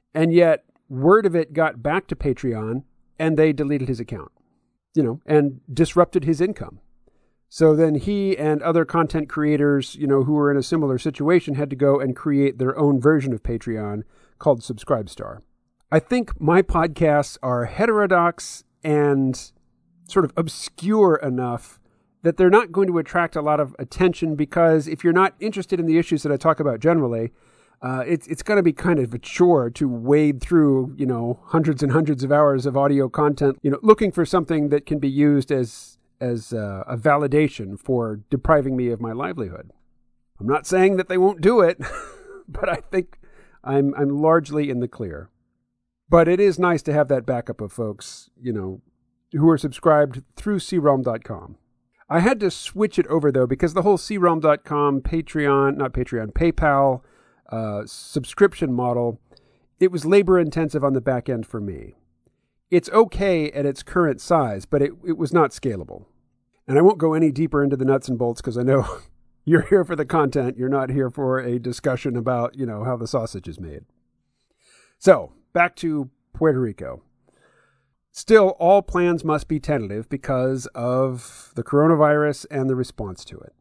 And yet word of it got back to Patreon and they deleted his account, you know, and disrupted his income. So then he and other content creators, you know, who were in a similar situation had to go and create their own version of Patreon called Subscribestar. I think my podcasts are heterodox and sort of obscure enough that they're not going to attract a lot of attention, because if you're not interested in the issues that I talk about generally, uh, it's it's going to be kind of a chore to wade through, you know, hundreds and hundreds of hours of audio content, you know, looking for something that can be used as as uh, a validation for depriving me of my livelihood. I'm not saying that they won't do it, but I think I'm I'm largely in the clear. But it is nice to have that backup of folks, you know, who are subscribed through C realm dot com. I had to switch it over, though, because the whole C realm dot com Patreon, not Patreon, PayPal uh, subscription model, it was labor intensive on the back end for me. It's okay at its current size, but it, it was not scalable. And I won't go any deeper into the nuts and bolts because I know you're here for the content. You're not here for a discussion about, you know, how the sausage is made. So back to Puerto Rico. Still, all plans must be tentative because of the coronavirus and the response to it.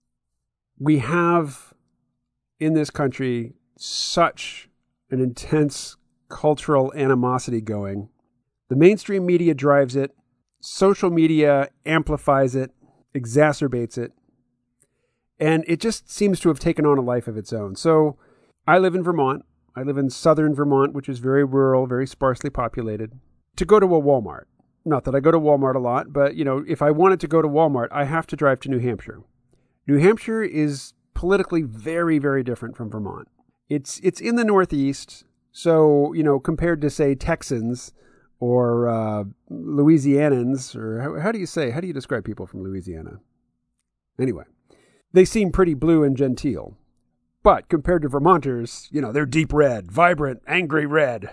We have in this country such an intense cultural animosity going. The mainstream media drives it. Social media amplifies it, exacerbates it. And it just seems to have taken on a life of its own. So I live in Vermont. I live in southern Vermont, which is very rural, very sparsely populated. To go to a Walmart, not that I go to Walmart a lot, but, you know, if I wanted to go to Walmart, I have to drive to New Hampshire. New Hampshire is politically very, very different from Vermont. It's it's in the Northeast, so, you know, compared to, say, Texans or uh, Louisianans, or how, how do you say, how do you describe people from Louisiana? Anyway, they seem pretty blue and genteel. But compared to Vermonters, you know, they're deep red, vibrant, angry red.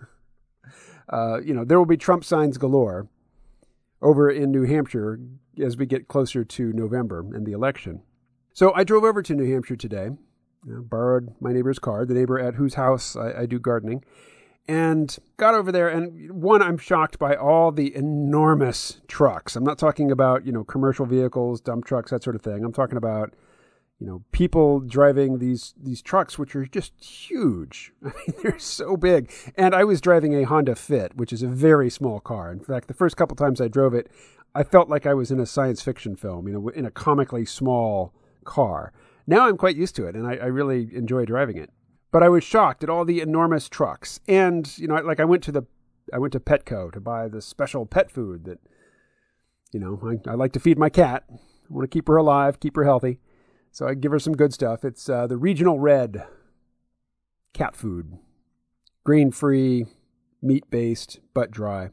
Uh, you know, there will be Trump signs galore over in New Hampshire as we get closer to November and the election. So I drove over to New Hampshire today, you know, borrowed my neighbor's car, the neighbor at whose house I, I do gardening, and got over there. And one, I'm shocked by all the enormous trucks. I'm not talking about, you know, commercial vehicles, dump trucks, that sort of thing. I'm talking about, you know, people driving these these trucks, which are just huge. I mean, they're so big. And I was driving a Honda Fit, which is a very small car. In fact, the first couple times I drove it, I felt like I was in a science fiction film, you know, in a comically small car. Now I'm quite used to it, and I, I really enjoy driving it. But I was shocked at all the enormous trucks. And, you know, like I went to the I went to Petco to buy the special pet food that, you know, I, I like to feed my cat. I want to keep her alive, keep her healthy. So I give her some good stuff. It's uh, the Regional Red cat food. Grain-free, meat-based, but dry.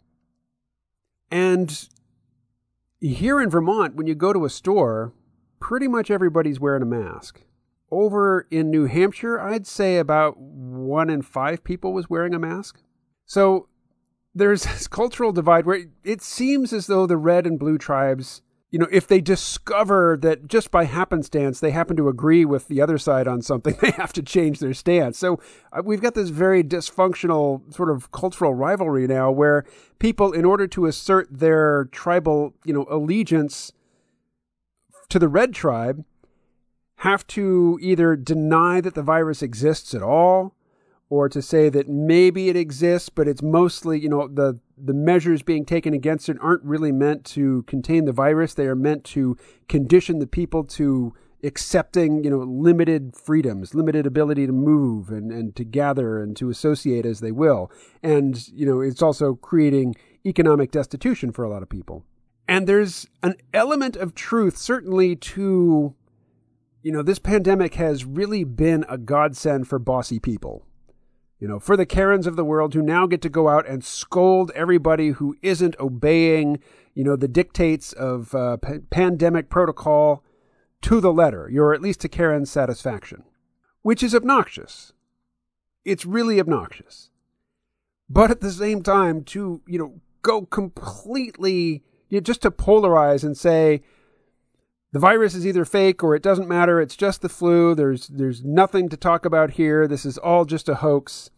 And here in Vermont, when you go to a store, pretty much everybody's wearing a mask. Over in New Hampshire, I'd say about one in five people was wearing a mask. So there's this cultural divide where it seems as though the red and blue tribes, you know, if they discover that just by happenstance they happen to agree with the other side on something, they have to change their stance. So uh, we've got this very dysfunctional sort of cultural rivalry now where people, in order to assert their tribal, you know, allegiance to the red tribe, have to either deny that the virus exists at all, or to say that maybe it exists, but it's mostly, you know, the, the measures being taken against it aren't really meant to contain the virus. They are meant to condition the people to accepting, you know, limited freedoms, limited ability to move and, and to gather and to associate as they will. And, you know, it's also creating economic destitution for a lot of people. And there's an element of truth, certainly, to, you know, this pandemic has really been a godsend for bossy people. You know, for the Karens of the world who now get to go out and scold everybody who isn't obeying, you know, the dictates of uh, p- pandemic protocol to the letter, or at least to Karen's satisfaction, which is obnoxious. It's really obnoxious. But at the same time, to, you know, go completely, you know, just to polarize and say, the virus is either fake or it doesn't matter. It's just the flu. There's there's nothing to talk about here. This is all just a hoax.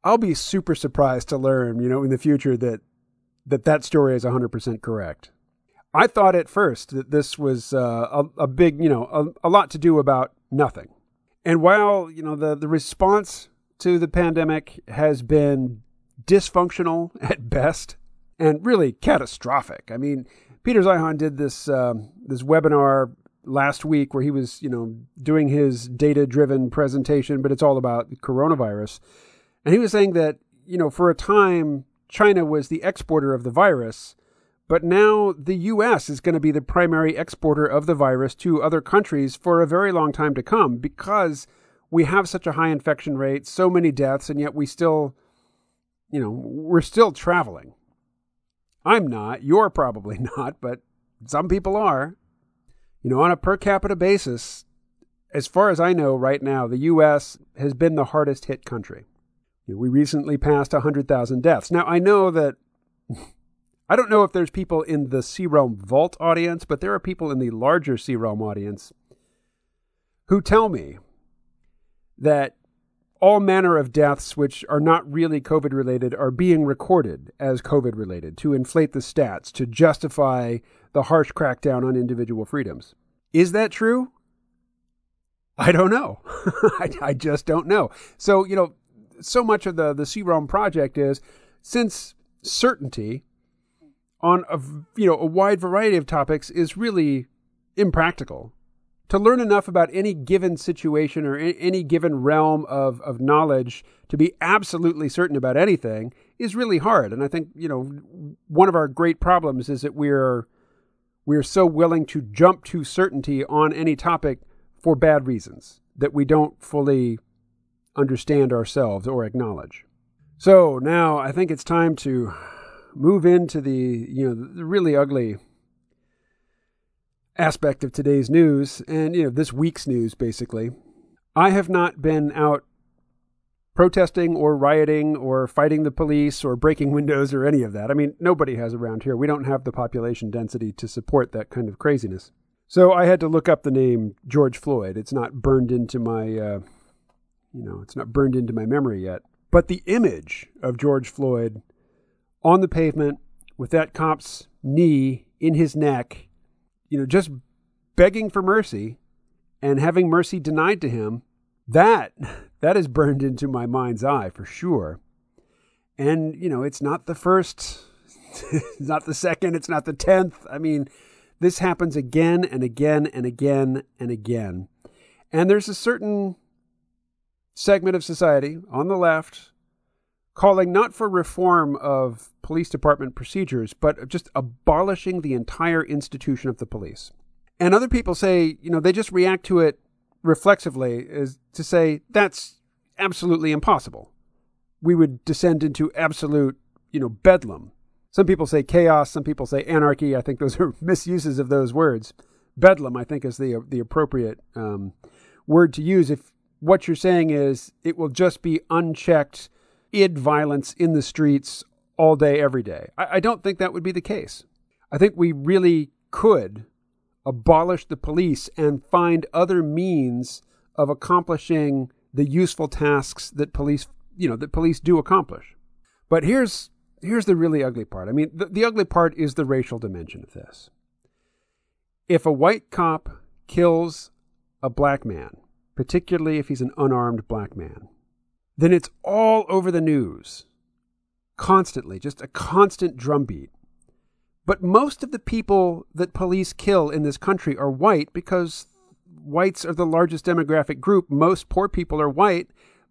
I'll be super surprised to learn, you know, in the future that that, that story is one hundred percent correct. I thought at first that this was uh, a, a big, you know, a, a lot to do about nothing. And while, you know, the, the response to the pandemic has been dysfunctional at best and really catastrophic. I mean, Peter Zeihan did this um, this webinar last week where he was, you know, doing his data-driven presentation, but it's all about the coronavirus. And he was saying that, you know, for a time, China was the exporter of the virus, but now the U S is going to be the primary exporter of the virus to other countries for a very long time to come because we have such a high infection rate, so many deaths, and yet we still, you know, we're still traveling. I'm not. You're probably not, but some people are. You know, on a per capita basis, as far as I know right now, the U S has been the hardest hit country. You know, we recently passed one hundred thousand deaths. Now, I know that, I don't know if there's people in the C-Realm Vault audience, but there are people in the larger C-Realm audience who tell me that all manner of deaths which are not really COVID-related are being recorded as COVID-related to inflate the stats, to justify the harsh crackdown on individual freedoms. Is that true? I don't know. I, I just don't know. So, you know, so much of the, the C-Realm project is, since certainty on a, you know, a wide variety of topics is really impractical, to learn enough about any given situation or any given realm of, of knowledge to be absolutely certain about anything is really hard. And I think, you know, one of our great problems is that we're we're so willing to jump to certainty on any topic for bad reasons that we don't fully understand ourselves or acknowledge. So now I think it's time to move into the, you know, the really ugly aspect of today's news and, you know, this week's news, basically. I have not been out protesting or rioting or fighting the police or breaking windows or any of that. I mean, nobody has around here. We don't have the population density to support that kind of craziness. So I had to look up the name George Floyd. It's not burned into my, uh, you know, it's not burned into my memory yet. But the image of George Floyd on the pavement with that cop's knee in his neck, you know, just begging for mercy and having mercy denied to him, that, that is burned into my mind's eye for sure. And, you know, it's not the first, it's not the second, it's not the tenth. I mean, this happens again and again and again and again. And there's a certain segment of society on the left calling not for reform of police department procedures, but just abolishing the entire institution of the police. And other people say, you know, they just react to it reflexively, as to say, that's absolutely impossible. We would descend into absolute, you know, bedlam. Some people say chaos, some people say anarchy. I think those are misuses of those words. Bedlam, I think, is the the appropriate um, word to use if what you're saying is it will just be unchecked id violence in the streets all day, every day. I, I don't think that would be the case. I think we really could abolish the police and find other means of accomplishing the useful tasks that police, you know, that police do accomplish. But here's here's the really ugly part. I mean, the, the ugly part is the racial dimension of this. If a white cop kills a black man, particularly if he's an unarmed black man, then it's all over the news, constantly, just a constant drumbeat. But most of the people that police kill in this country are white because whites are the largest demographic group. Most poor people are white.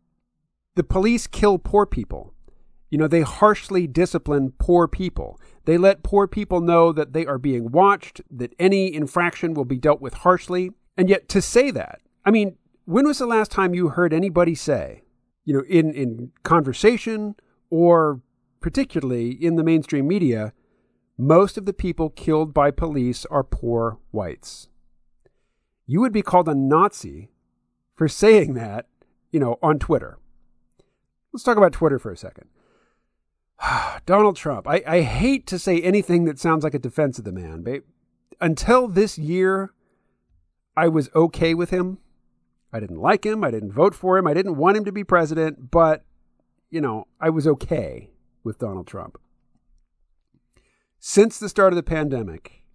The police kill poor people. You know, they harshly discipline poor people. They let poor people know that they are being watched, that any infraction will be dealt with harshly. And yet to say that, I mean, when was the last time you heard anybody say, you know, in, in conversation or particularly in the mainstream media, most of the people killed by police are poor whites? You would be called a Nazi for saying that, you know, on Twitter. Let's talk about Twitter for a second. Donald Trump. I, I hate to say anything that sounds like a defense of the man, but until this year, I was okay with him. I didn't like him. I didn't vote for him. I didn't want him to be president, but you know, I was okay with Donald Trump. Since the start of the pandemic,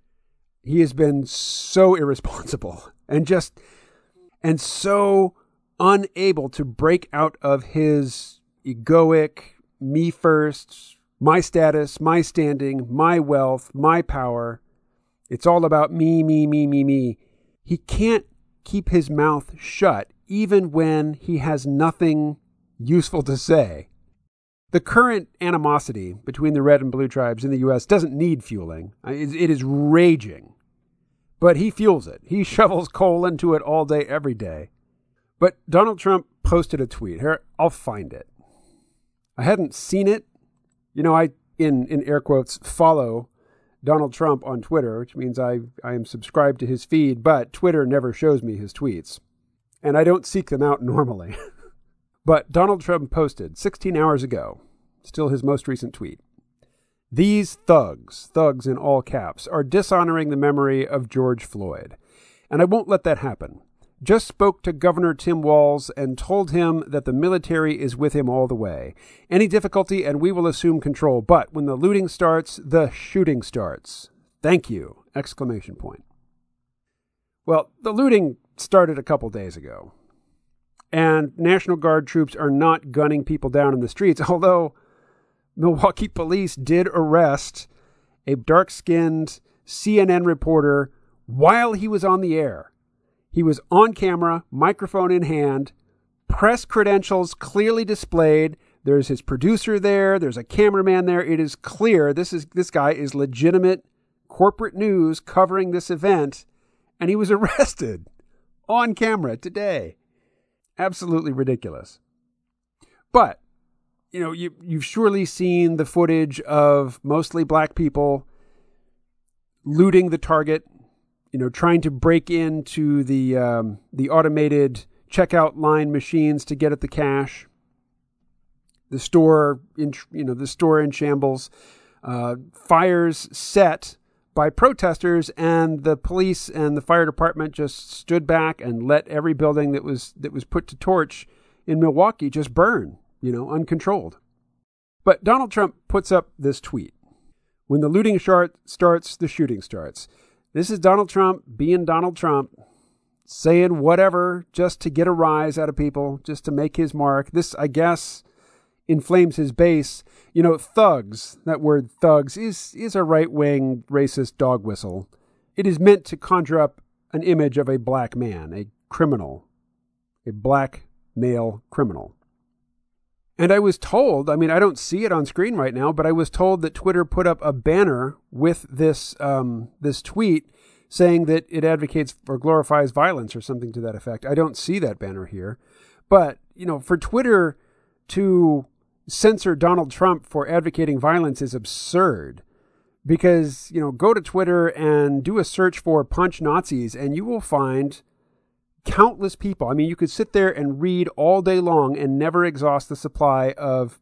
he has been so irresponsible and just, and so unable to break out of his egoic, me first, my status, my standing, my wealth, my power. It's all about me, me, me, me, me. He can't keep his mouth shut even when he has nothing useful to say. The current animosity between the red and blue tribes in the U S doesn't need fueling. It is raging. But he fuels it. He shovels coal into it all day, every day. But Donald Trump posted a tweet. Here, I'll find it. I hadn't seen it. You know, I, in, in air quotes, follow Donald Trump on Twitter, which means I, I am subscribed to his feed, but Twitter never shows me his tweets. And I don't seek them out normally. But Donald Trump posted sixteen hours ago, still his most recent tweet. These thugs, thugs in all caps, are dishonoring the memory of George Floyd. And I won't let that happen. Just spoke to Governor Tim Walz and told him that the military is with him all the way. Any difficulty and we will assume control. But when the looting starts, the shooting starts. Thank you! Exclamation point. Well, the looting started a couple days ago. And National Guard troops are not gunning people down in the streets, although Milwaukee police did arrest a dark-skinned C N N reporter while he was on the air. He was on camera, microphone in hand, press credentials clearly displayed. There's his producer there. There's a cameraman there. It is clear this is this guy is legitimate corporate news covering this event, and he was arrested on camera today. Absolutely ridiculous. But, you know, you, you've surely seen the footage of mostly black people looting the Target, you know, trying to break into the um, the automated checkout line machines to get at the cash. The store, in you know, the store in shambles. Uh, fires set by protesters, and the police and the fire department just stood back and let every building that was that was put to torch in Milwaukee just burn, you know, uncontrolled. But Donald Trump puts up this tweet. When the looting start starts, the shooting starts. This is Donald Trump being Donald Trump, saying whatever just to get a rise out of people, just to make his mark. This, I guess, inflames his base. You know, thugs, that word thugs, is, is a right-wing racist dog whistle. It is meant to conjure up an image of a black man, a criminal, a black male criminal. And I was told, I mean, I don't see it on screen right now, but I was told that Twitter put up a banner with this um, this tweet saying that it advocates or glorifies violence or something to that effect. I don't see that banner here. But, you know, for Twitter to censor Donald Trump for advocating violence is absurd. Because, you know, go to Twitter and do a search for punch Nazis and you will find countless people. I mean, you could sit there and read all day long and never exhaust the supply of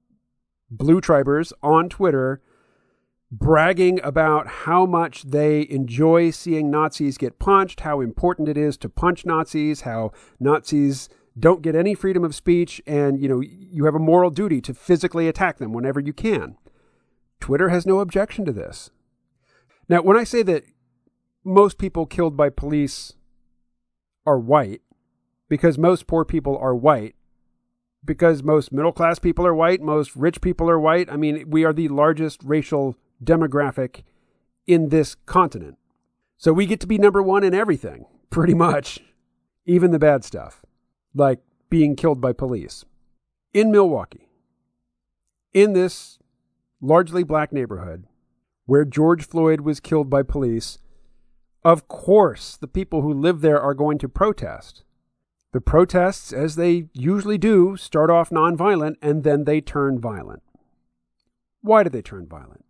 blue tribers on Twitter bragging about how much they enjoy seeing Nazis get punched, how important it is to punch Nazis, how Nazis don't get any freedom of speech, and, you know, you have a moral duty to physically attack them whenever you can. Twitter has no objection to this. Now, when I say that most people killed by police are white, because most poor people are white, because most middle-class people are white, most rich people are white, I mean, we are the largest racial demographic in this continent. So we get to be number one in everything, pretty much, even the bad stuff, like being killed by police. In Milwaukee, in this largely black neighborhood where George Floyd was killed by police, of course, the people who live there are going to protest. The protests, as they usually do, start off nonviolent and then they turn violent. Why do they turn violent?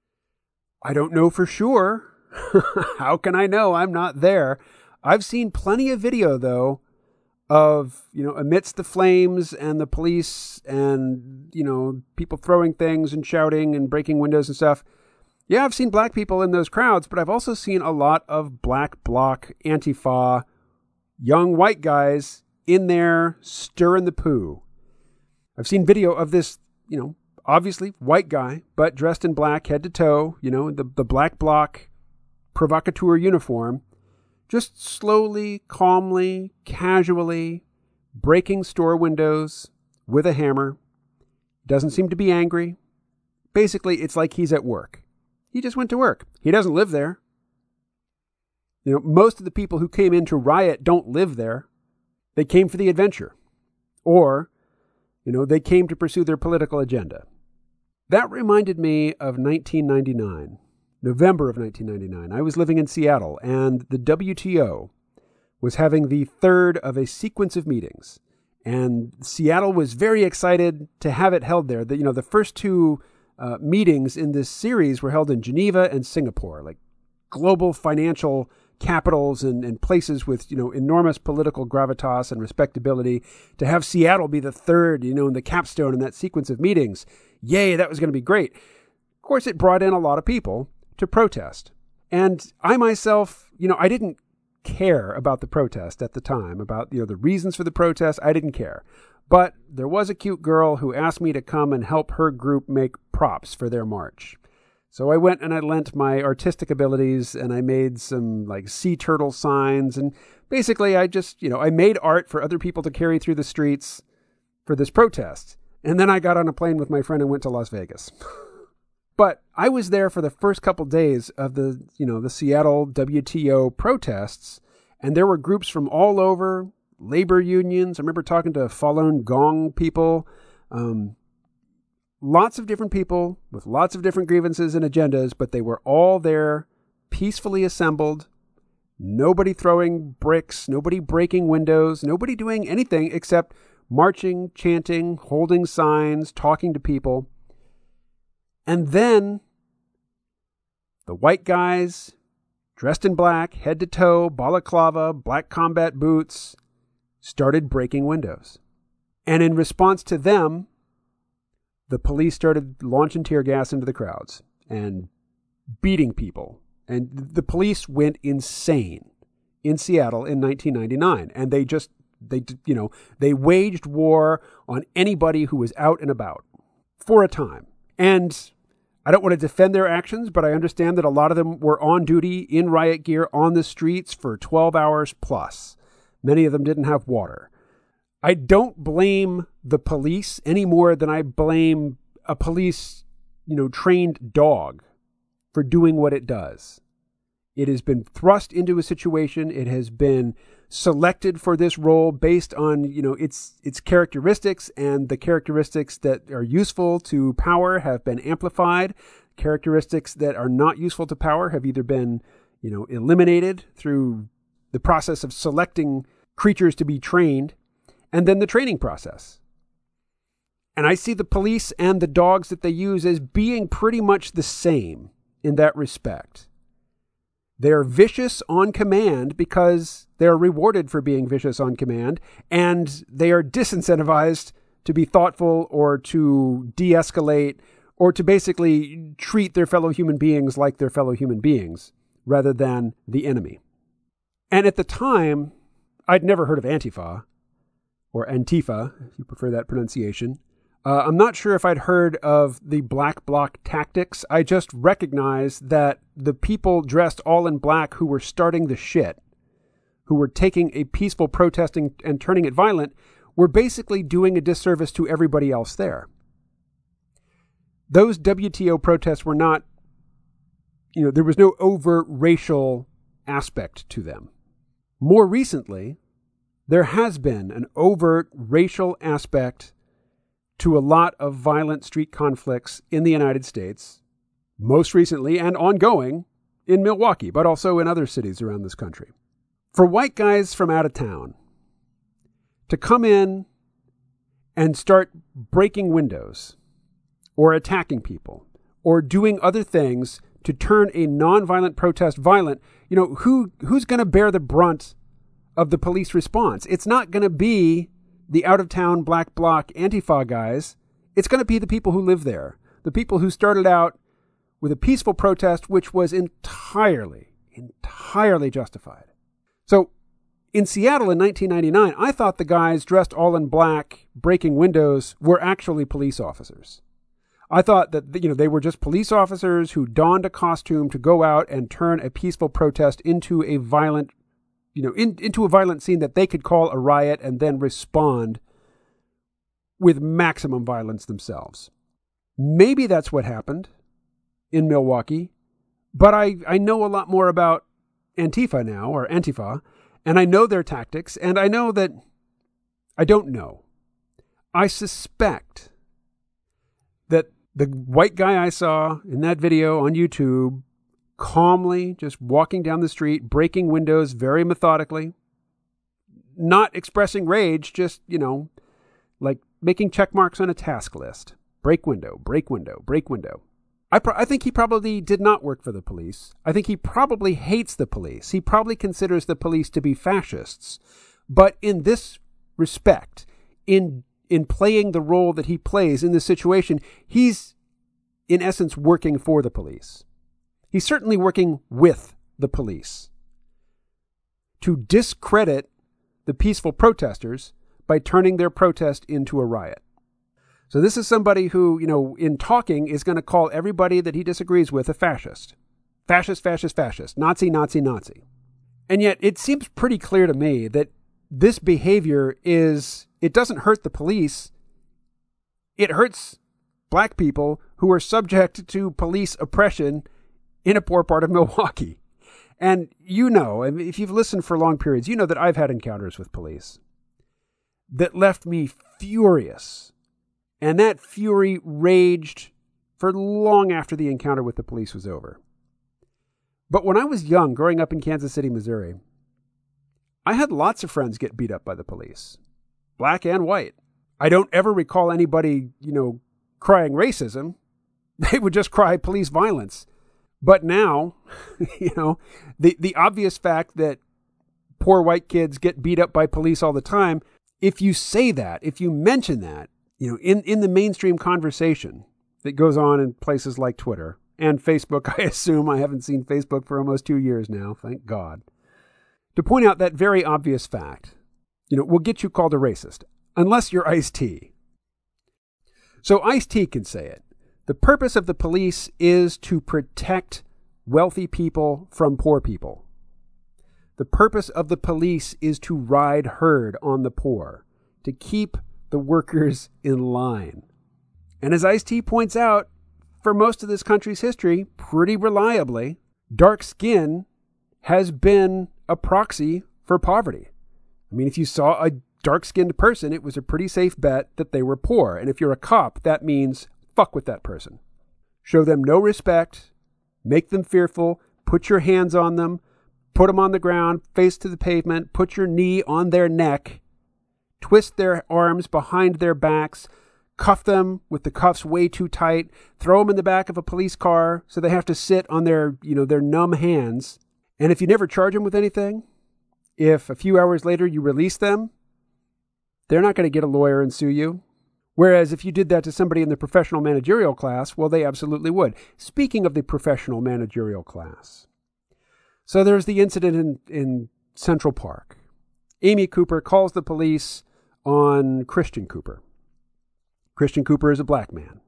I don't know for sure. How can I know? I'm not there. I've seen plenty of video, though, of, you know, amidst the flames and the police and, you know, people throwing things and shouting and breaking windows and stuff. Yeah, I've seen black people in those crowds, but I've also seen a lot of black bloc, Antifa, young white guys in there stirring the poo. I've seen video of this, you know, obviously white guy, but dressed in black, head to toe, you know, the, the black bloc provocateur uniform, just slowly, calmly, casually breaking store windows with a hammer. Doesn't seem to be angry. Basically, it's like he's at work. He just went to work. He doesn't live there. You know, most of the people who came in to riot don't live there. They came for the adventure. Or, you know, they came to pursue their political agenda. That reminded me of nineteen ninety-nine, November of nineteen ninety-nine. I was living in Seattle, and the W T O was having the third of a sequence of meetings. And Seattle was very excited to have it held there. The, you know, the first two uh, meetings in this series were held in Geneva and Singapore, like global financial capitals and, and places with, you know, enormous political gravitas and respectability. To have Seattle be the third, you know, in the capstone in that sequence of meetings, yay, that was going to be great. Of course, it brought in a lot of people to protest. And I myself, you know, I didn't care about the protest at the time, about, you know, the reasons for the protest. I didn't care. But there was a cute girl who asked me to come and help her group make props for their march. So I went and I lent my artistic abilities and I made some like sea turtle signs. And basically I just, you know, I made art for other people to carry through the streets for this protest. And then I got on a plane with my friend and went to Las Vegas. But I was there for the first couple days of the, you know, the Seattle W T O protests, and there were groups from all over, labor unions. I remember talking to Falun Gong people, um, lots of different people with lots of different grievances and agendas, but they were all there, peacefully assembled, nobody throwing bricks, nobody breaking windows, nobody doing anything except marching, chanting, holding signs, talking to people. And then the white guys, dressed in black, head to toe, balaclava, black combat boots, started breaking windows. And in response to them, the police started launching tear gas into the crowds and beating people. And the police went insane in Seattle in nineteen ninety-nine. And they just, they, you know, they waged war on anybody who was out and about for a time. And I don't want to defend their actions, but I understand that a lot of them were on duty in riot gear on the streets for twelve hours plus. Many of them didn't have water. I don't blame the police any more than I blame a police, you know, trained dog for doing what it does. It has been thrust into a situation. It has been selected for this role based on, you know, its its characteristics, and the characteristics that are useful to power have been amplified. Characteristics that are not useful to power have either been, you know, eliminated through the process of selecting creatures to be trained, and then the training process. And I see the police and the dogs that they use as being pretty much the same in that respect. They're vicious on command because they're rewarded for being vicious on command, and they are disincentivized to be thoughtful or to de-escalate or to basically treat their fellow human beings like their fellow human beings rather than the enemy. And at the time, I'd never heard of Antifa, or Antifa, if you prefer that pronunciation. Uh, I'm not sure if I'd heard of the black bloc tactics. I just recognized that the people dressed all in black who were starting the shit, who were taking a peaceful protesting and turning it violent, were basically doing a disservice to everybody else there. Those W T O protests were not, you know, there was no overt racial aspect to them. More recently, there has been an overt racial aspect to a lot of violent street conflicts in the United States, most recently and ongoing in Milwaukee, but also in other cities around this country. For white guys from out of town to come in and start breaking windows or attacking people or doing other things to turn a nonviolent protest violent, you know, who who's going to bear the brunt of the police response? It's not going to be the out-of-town black bloc Antifa guys. It's going to be the people who live there, the people who started out with a peaceful protest, which was entirely, entirely justified. So In Seattle in nineteen ninety-nine, I thought the guys dressed all in black breaking windows were actually police officers. I thought that, you know, they were just police officers who donned a costume to go out and turn a peaceful protest into a violent, you know, in, into a violent scene that they could call a riot and then respond with maximum violence themselves. Maybe that's what happened in Milwaukee, but I, I know a lot more about Antifa now, or Antifa, and I know their tactics, and I know that I don't know. I suspect that the white guy I saw in that video on YouTube, calmly just walking down the street, breaking windows very methodically, not expressing rage, just, you know, like making check marks on a task list. Break window, break window, break window. I, pro- I think he probably did not work for the police. I think he probably hates the police. He probably considers the police to be fascists. But in this respect, in in playing the role that he plays in this situation, he's, in essence, working for the police. He's certainly working with the police to discredit the peaceful protesters by turning their protest into a riot. So this is somebody who, you know, in talking is going to call everybody that he disagrees with a fascist. Fascist, fascist, fascist. Nazi, Nazi, Nazi. And yet it seems pretty clear to me that this behavior is, it doesn't hurt the police. It hurts black people who are subject to police oppression in a poor part of Milwaukee. And you know, if you've listened for long periods, you know that I've had encounters with police that left me furious. And that fury raged for long after the encounter with the police was over. But when I was young, growing up in Kansas City, Missouri, I had lots of friends get beat up by the police, black and white. I don't ever recall anybody, you know, crying racism. They would just cry police violence. But now, you know, the, the obvious fact that poor white kids get beat up by police all the time, if you say that, if you mention that, you know, in, in the mainstream conversation that goes on in places like Twitter and Facebook, I assume, I haven't seen Facebook for almost two years now, thank God, to point out that very obvious fact, you know, will get you called a racist, unless you're Ice-T. So Ice-T can say it. The purpose of the police is to protect wealthy people from poor people. The purpose of the police is to ride herd on the poor, to keep the workers in line. And as Ice-T points out, for most of this country's history, pretty reliably, dark skin has been a proxy for poverty. I mean, if you saw a dark-skinned person, it was a pretty safe bet that they were poor. And if you're a cop, that means fuck with that person. Show them no respect, make them fearful, put your hands on them, put them on the ground, face to the pavement, put your knee on their neck, twist their arms behind their backs, cuff them with the cuffs way too tight, throw them in the back of a police car so they have to sit on their, you know, their numb hands. And if you never charge them with anything, if a few hours later you release them, they're not going to get a lawyer and sue you. Whereas if you did that to somebody in the professional managerial class, well, they absolutely would. Speaking of the professional managerial class, so there's the incident in, in Central Park. Amy Cooper calls the police on Christian Cooper. Christian Cooper is a black man.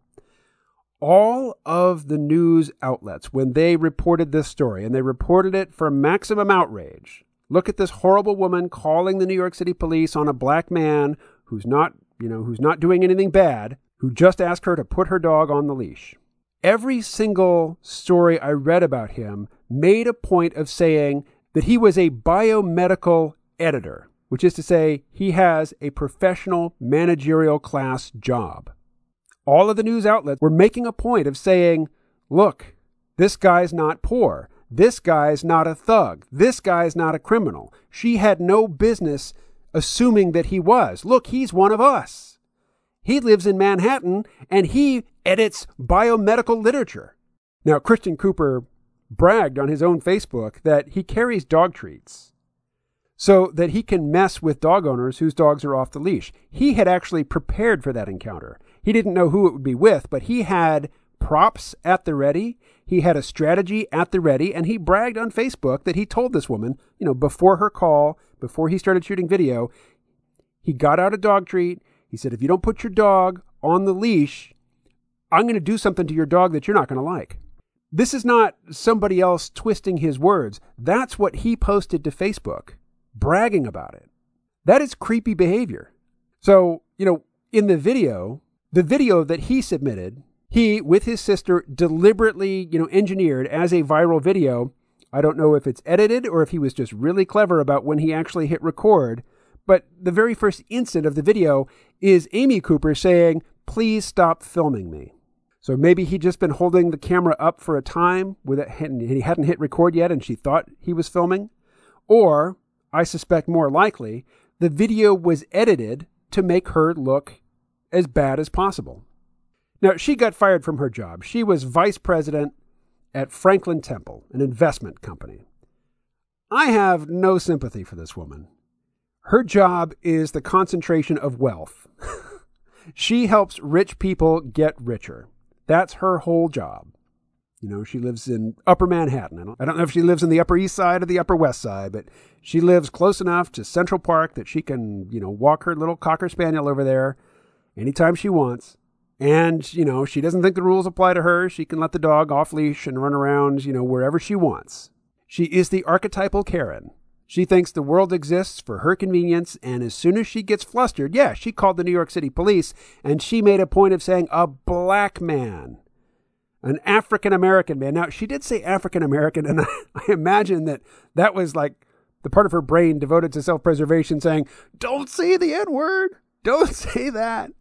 All of the news outlets, when they reported this story, and they reported it for maximum outrage, look at this horrible woman calling the New York City police on a black man who's not, you know, who's not doing anything bad, who just asked her to put her dog on the leash. Every single story I read about him made a point of saying that he was a biomedical editor, which is to say he has a professional managerial class job. All of the news outlets were making a point of saying, look, this guy's not poor. This guy's not a thug. This guy's not a criminal. She had no business assuming that he was. Look, he's one of us. He lives in Manhattan and he edits biomedical literature. Now, Christian Cooper bragged on his own Facebook that he carries dog treats so that he can mess with dog owners whose dogs are off the leash. He had actually prepared for that encounter. He didn't know who it would be with, but he had props at the ready. He had a strategy at the ready, and he bragged on Facebook that he told this woman, you know, before her call, before he started shooting video, he got out a dog treat. He said, if you don't put your dog on the leash, I'm going to do something to your dog that you're not going to like. This is not somebody else twisting his words. That's what he posted to Facebook, bragging about it. That is creepy behavior. So, you know, in the video, the video that he submitted, he, with his sister, deliberately, you know, engineered as a viral video. I don't know if it's edited or if he was just really clever about when he actually hit record. But the very first instant of the video is Amy Cooper saying, please stop filming me. So maybe he'd just been holding the camera up for a time with it, and he hadn't hit record yet and she thought he was filming. Or, I suspect more likely, the video was edited to make her look as bad as possible. Now, she got fired from her job. She was vice president at Franklin Temple, an investment company. I have no sympathy for this woman. Her job is the concentration of wealth. She helps rich people get richer. That's her whole job. You know, she lives in Upper Manhattan. I don't, I don't know if she lives in the Upper East Side or the Upper West Side, but she lives close enough to Central Park that she can, you know, walk her little Cocker Spaniel over there anytime she wants. And, you know, she doesn't think the rules apply to her. She can let the dog off leash and run around, you know, wherever she wants. She is the archetypal Karen. She thinks the world exists for her convenience, and as soon as she gets flustered, yeah, she called the New York City police, and she made a point of saying a black man, an African-American man. Now, she did say African-American, and I, I imagine that that was like the part of her brain devoted to self-preservation saying, don't say the N-word, don't say that.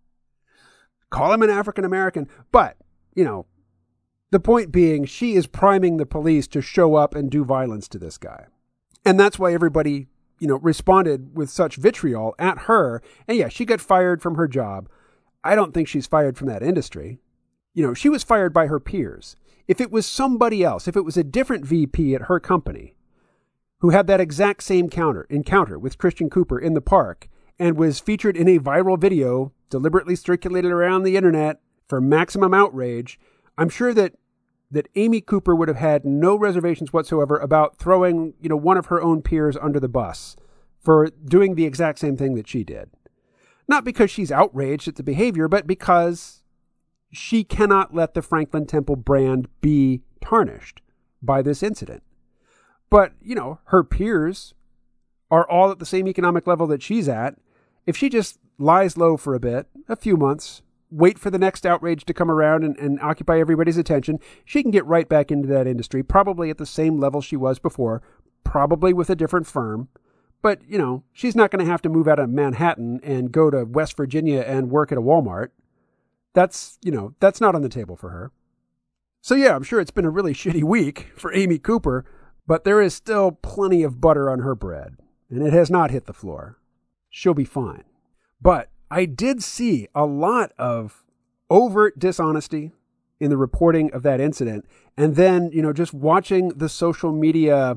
Call him an African-American. But, you know, the point being, she is priming the police to show up and do violence to this guy. And that's why everybody, you know, responded with such vitriol at her. And yeah, she got fired from her job. I don't think she's fired from that industry. You know, she was fired by her peers. If it was somebody else, if it was a different V P at her company who had that exact same counter, encounter with Christian Cooper in the park and was featured in a viral video deliberately circulated around the internet for maximum outrage, I'm sure that that Amy Cooper would have had no reservations whatsoever about throwing, you know, one of her own peers under the bus for doing the exact same thing that she did. Not because she's outraged at the behavior, but because she cannot let the Franklin Temple brand be tarnished by this incident. But, you know, her peers are all at the same economic level that she's at. If she just lies low for a bit, a few months, wait for the next outrage to come around and, and occupy everybody's attention, she can get right back into that industry, probably at the same level she was before, probably with a different firm. But, you know, she's not going to have to move out of Manhattan and go to West Virginia and work at a Walmart. That's, you know, that's not on the table for her. So yeah, I'm sure it's been a really shitty week for Amy Cooper, but there is still plenty of butter on her bread, and it has not hit the floor. She'll be fine. But I did see a lot of overt dishonesty in the reporting of that incident. And then, you know, just watching the social media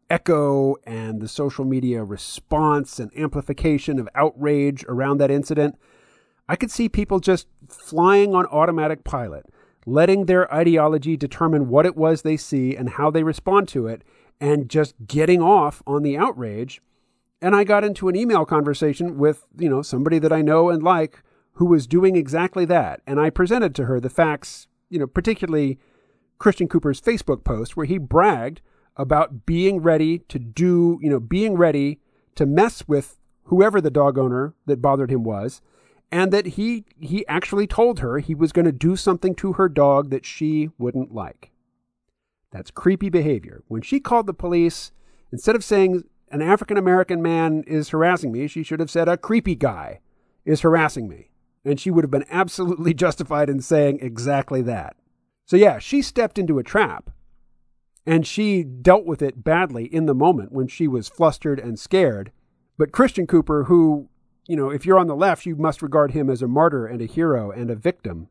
echo and the social media response and amplification of outrage around that incident, I could see people just flying on automatic pilot, letting their ideology determine what it was they see and how they respond to it, and just getting off on the outrage. And I got into an email conversation with, you know, somebody that I know and like who was doing exactly that. And I presented to her the facts, you know, particularly Christian Cooper's Facebook post where he bragged about being ready to do, you know, being ready to mess with whoever the dog owner that bothered him was. And that he, he actually told her he was going to do something to her dog that she wouldn't like. That's creepy behavior. When she called the police, instead of saying an African-American man is harassing me, she should have said a creepy guy is harassing me. And she would have been absolutely justified in saying exactly that. So yeah, she stepped into a trap. And she dealt with it badly in the moment when she was flustered and scared. But Christian Cooper, who, you know, if you're on the left, you must regard him as a martyr and a hero and a victim.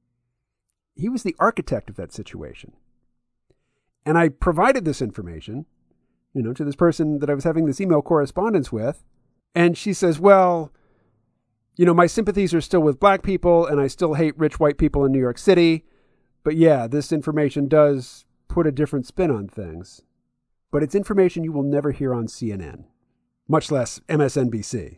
He was the architect of that situation. And I provided this information, you know, to this person that I was having this email correspondence with. And she says, well, you know, my sympathies are still with black people and I still hate rich white people in New York City. But yeah, this information does put a different spin on things. But it's information you will never hear on C N N, much less M S N B C.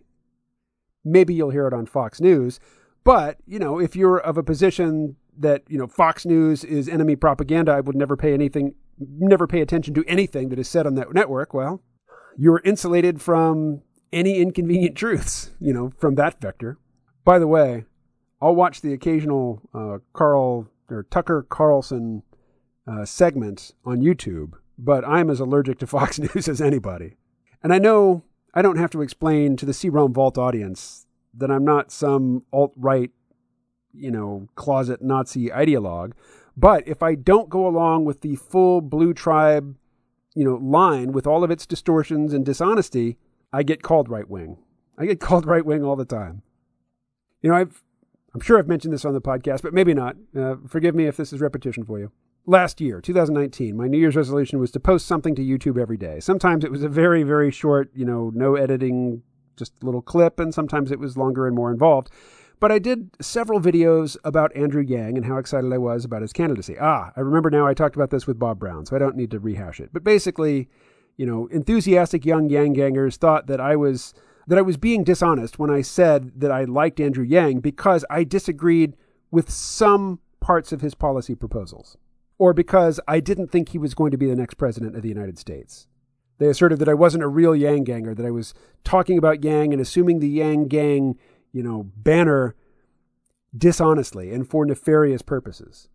Maybe you'll hear it on Fox News, but, you know, if you're of a position that, you know, Fox News is enemy propaganda, I would never pay anything, never pay attention to anything that is said on that network, well, you're insulated from any inconvenient truths, you know, from that vector. By the way, I'll watch the occasional uh, Carl or Tucker Carlson uh, segment on YouTube, but I'm as allergic to Fox News as anybody. And I know I don't have to explain to the C ROM Vault audience that I'm not some alt-right, you know, closet Nazi ideologue. But if I don't go along with the full Blue Tribe, you know, line with all of its distortions and dishonesty, I get called right-wing. I get called right-wing all the time. You know, I've, I'm sure I've mentioned this on the podcast, but maybe not. Uh, forgive me if this is repetition for you. Last year, two thousand nineteen, my New Year's resolution was to post something to YouTube every day. Sometimes it was a very, very short, you know, no editing, just a little clip, and sometimes it was longer and more involved. But I did several videos about Andrew Yang and how excited I was about his candidacy. Ah, I remember now I talked about this with Bob Brown, so I don't need to rehash it. But basically, you know, enthusiastic young Yang gangers thought that I was that I was being dishonest when I said that I liked Andrew Yang because I disagreed with some parts of his policy proposals, or because I didn't think he was going to be the next president of the United States. They asserted that I wasn't a real Yang ganger, that I was talking about Yang and assuming the Yang gang, you know, banner dishonestly and for nefarious purposes.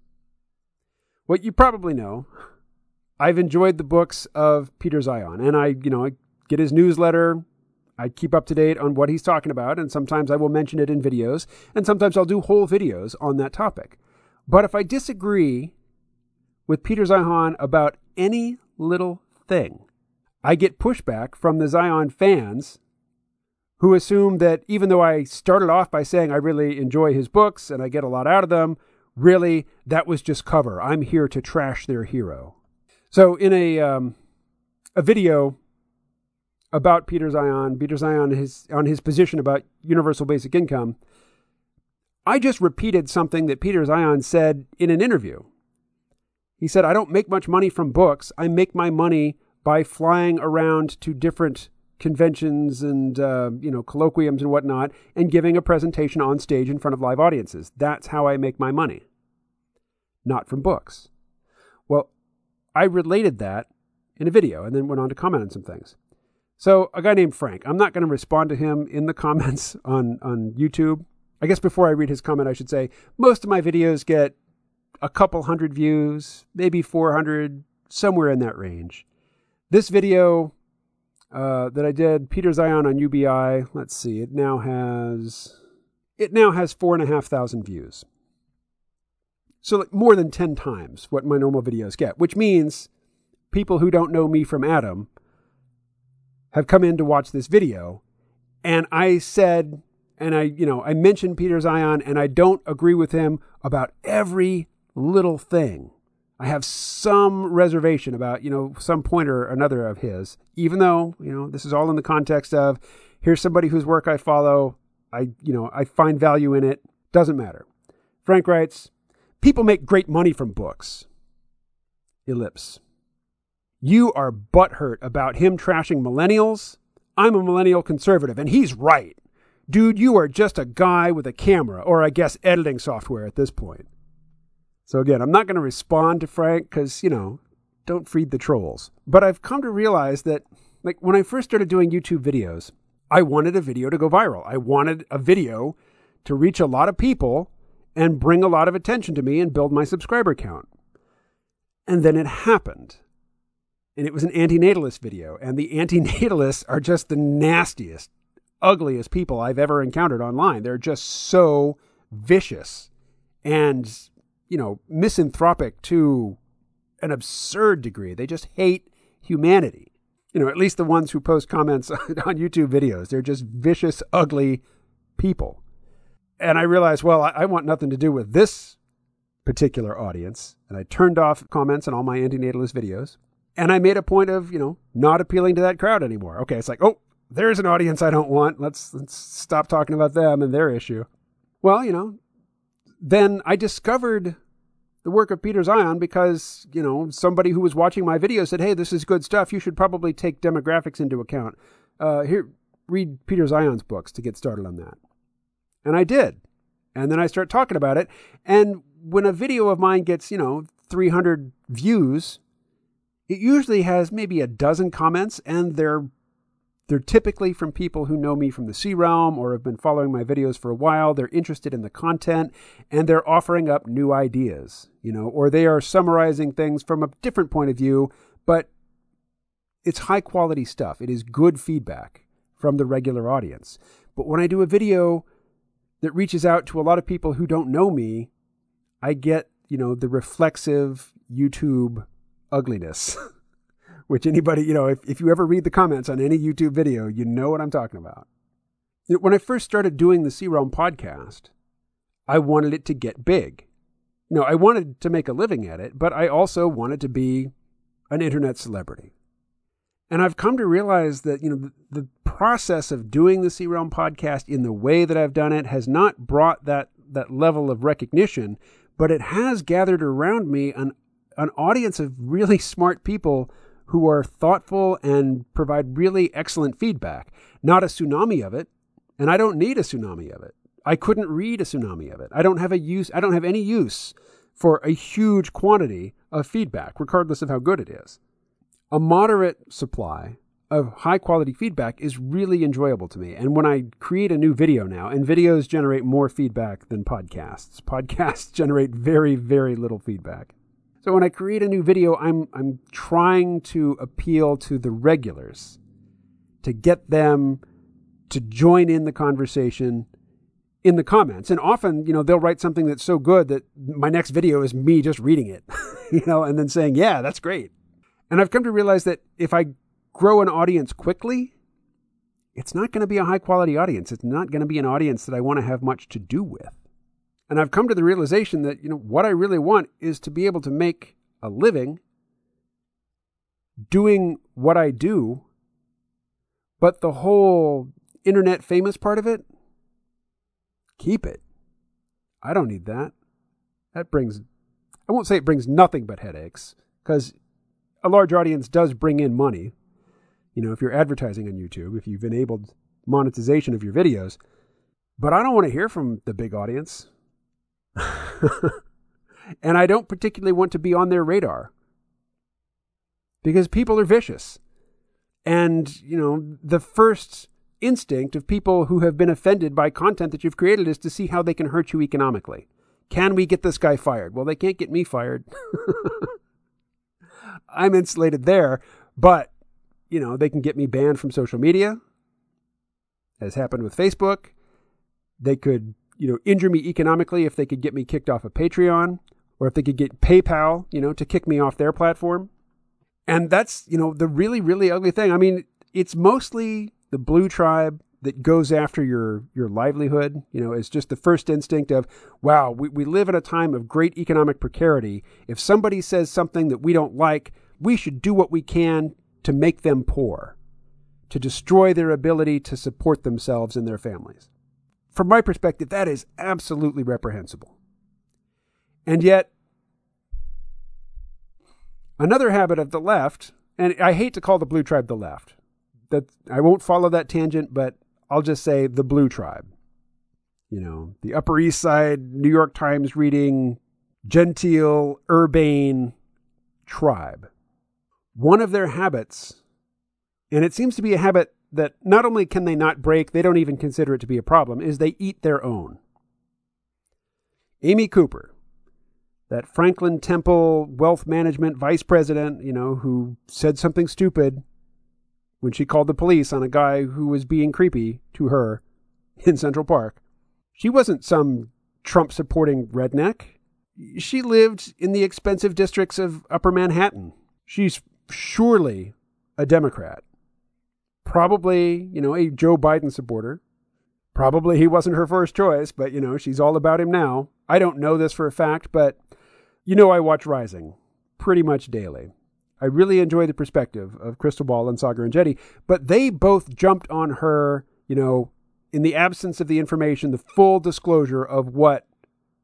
What you probably know, I've enjoyed the books of Peter Zeihan, and I, you know, I get his newsletter. I keep up to date on what he's talking about, and sometimes I will mention it in videos, and sometimes I'll do whole videos on that topic. But if I disagree with Peter Zeihan about any little thing, I get pushback from the Zeihan fans who assume that even though I started off by saying I really enjoy his books and I get a lot out of them, really, that was just cover. I'm here to trash their hero. So in a um, a video about Peter Zeihan, Peter Zeihan his, on his position about universal basic income, I just repeated something that Peter Zeihan said in an interview. He said, I don't make much money from books. I make my money by flying around to different conventions and, uh, you know, colloquiums and whatnot, and giving a presentation on stage in front of live audiences. That's how I make my money. Not from books. Well, I related that in a video and then went on to comment on some things. So a guy named Frank, I'm not going to respond to him in the comments on, on YouTube. I guess before I read his comment, I should say most of my videos get a couple hundred views, maybe four hundred, somewhere in that range. This video uh, that I did, Peter Zeihan on U B I, let's see, it now has it now has four and a half thousand views. So like more than ten times what my normal videos get, which means people who don't know me from Adam have come in to watch this video. And I said, and I, you know, I mentioned Peter Zeihan, and I don't agree with him about every little thing. I have some reservation about, you know, some point or another of his, even though, you know, this is all in the context of here's somebody whose work I follow. I, you know, I find value in it. Doesn't matter. Frank writes, people make great money from books. Ellipse. You are butthurt about him trashing millennials. I'm a millennial conservative, and he's right. Dude, you are just a guy with a camera, or I guess editing software at this point. So again, I'm not going to respond to Frank because, you know, don't feed the trolls. But I've come to realize that, like, when I first started doing YouTube videos, I wanted a video to go viral. I wanted a video to reach a lot of people and bring a lot of attention to me and build my subscriber count. And then it happened. And it was an antinatalist video. And the antinatalists are just the nastiest, ugliest people I've ever encountered online. They're just so vicious and, you know, misanthropic to an absurd degree. They just hate humanity. You know, at least the ones who post comments on YouTube videos. They're just vicious, ugly people. And I realized, well, I, I want nothing to do with this particular audience. And I turned off comments on all my antinatalist videos. And I made a point of, you know, not appealing to that crowd anymore. Okay, it's like, oh, there's an audience I don't want. Let's, let's stop talking about them and their issue. Well, you know, then I discovered the work of Peter Zeihan because, you know, somebody who was watching my video said, hey, this is good stuff. You should probably take demographics into account. Uh, here, read Peter Zeihan's books to get started on that. And I did. And then I start talking about it. And when a video of mine gets, you know, three hundred views, it usually has maybe a dozen comments, and they're they're typically from people who know me from the C Realm or have been following my videos for a while. They're interested in the content, and they're offering up new ideas, you know, or they are summarizing things from a different point of view, but it's high quality stuff. It is good feedback from the regular audience. But when I do a video that reaches out to a lot of people who don't know me, I get, you know, the reflexive YouTube ugliness, which anybody, you know, if, if you ever read the comments on any YouTube video, you know what I'm talking about. When I first started doing the C Realm podcast, I wanted it to get big. You know, I wanted to make a living at it, but I also wanted to be an internet celebrity. And I've come to realize that, you know, the, the process of doing the C Realm podcast in the way that I've done it has not brought that, that level of recognition, but it has gathered around me an, an audience of really smart people who are thoughtful and provide really excellent feedback. Not a tsunami of it, and I don't need a tsunami of it. I couldn't read a tsunami of it. I don't have a use, I don't have any use for a huge quantity of feedback, regardless of how good it is. A moderate supply of high-quality feedback is really enjoyable to me. And when I create a new video now, and videos generate more feedback than podcasts. Podcasts generate very, very little feedback. So when I create a new video, I'm I'm trying to appeal to the regulars, to get them to join in the conversation in the comments. And often, you know, they'll write something that's so good that my next video is me just reading it, you know, and then saying, yeah, that's great. And I've come to realize that if I grow an audience quickly, it's not going to be a high quality audience. It's not going to be an audience that I want to have much to do with. And I've come to the realization that, you know, what I really want is to be able to make a living doing what I do, but the whole internet famous part of it, keep it. I don't need that. That brings, I won't say it brings nothing but headaches, because a large audience does bring in money. You know, if you're advertising on YouTube, if you've enabled monetization of your videos, but I don't want to hear from the big audience. And I don't particularly want to be on their radar because people are vicious. And, you know, the first instinct of people who have been offended by content that you've created is to see how they can hurt you economically. Can we get this guy fired? Well, they can't get me fired. I'm insulated there, but, you know, they can get me banned from social media, as happened with Facebook. They could, you know, injure me economically if they could get me kicked off of Patreon, or if they could get PayPal, you know, to kick me off their platform. And that's, you know, the really, really ugly thing. I mean, it's mostly the Blue Tribe that goes after your, your livelihood. You know, it's just the first instinct of, wow, we, we live in a time of great economic precarity. If somebody says something that we don't like, we should do what we can to make them poor, to destroy their ability to support themselves and their families. From my perspective, that is absolutely reprehensible. And yet, another habit of the left, and I hate to call the Blue Tribe the left. That I won't follow that tangent, but I'll just say the Blue Tribe. You know, the Upper East Side, New York Times reading, genteel, urbane tribe. One of their habits, and it seems to be a habit that not only can they not break, they don't even consider it to be a problem, is they eat their own. Amy Cooper, that Franklin Temple wealth management vice president, you know, who said something stupid when she called the police on a guy who was being creepy to her in Central Park. She wasn't some Trump-supporting redneck. She lived in the expensive districts of Upper Manhattan. She's surely a Democrat. Probably, you know, a Joe Biden supporter. Probably he wasn't her first choice, but, you know, she's all about him now. I don't know this for a fact, but, you know, I watch Rising pretty much daily. I really enjoy the perspective of Crystal Ball and Saagar Enjeti, but they both jumped on her, you know, in the absence of the information, the full disclosure of what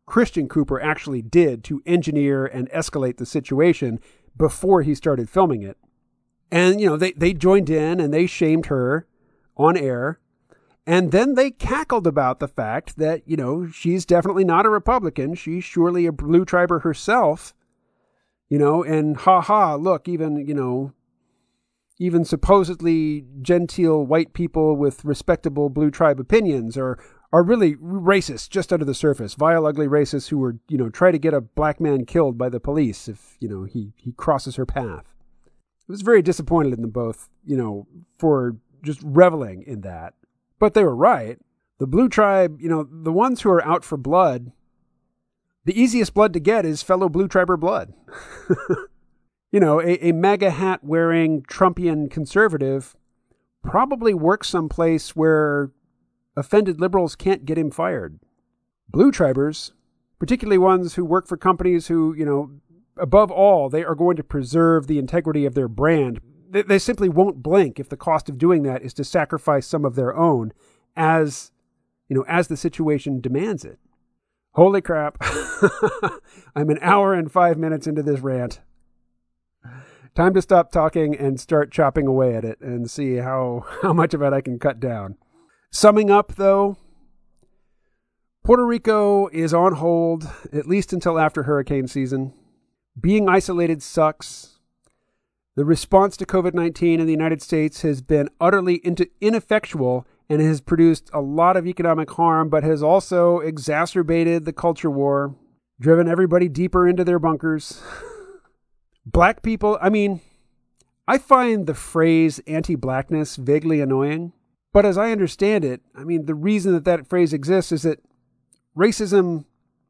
Christian Cooper actually did to engineer and escalate the situation before he started filming it. And, you know, they, they joined in and they shamed her on air. And then they cackled about the fact that, you know, she's definitely not a Republican. She's surely a blue triber herself, you know, and ha ha, look, even, you know, even supposedly genteel white people with respectable blue tribe opinions are, are really racist just under the surface, vile, ugly racists who would, you know, try to get a black man killed by the police if, you know, he, he crosses her path. I was very disappointed in them both, you know, for just reveling in that. But they were right. The blue tribe, you know, the ones who are out for blood, the easiest blood to get is fellow blue triber blood. You know, a, a MAGA hat wearing Trumpian conservative probably works someplace where offended liberals can't get him fired. Blue tribers, particularly ones who work for companies who, you know, above all, they are going to preserve the integrity of their brand. They, they simply won't blink if the cost of doing that is to sacrifice some of their own as, you know, as the situation demands it. Holy crap. I'm an hour and five minutes into this rant. Time to stop talking and start chopping away at it and see how, how much of it I can cut down. Summing up, though, Puerto Rico is on hold, at least until after hurricane season. Being isolated sucks. The response to covid nineteen in the United States has been utterly ineffectual and has produced a lot of economic harm, but has also exacerbated the culture war, driven everybody deeper into their bunkers. Black people, I mean, I find the phrase anti-blackness vaguely annoying, but as I understand it, I mean, the reason that that phrase exists is that racism,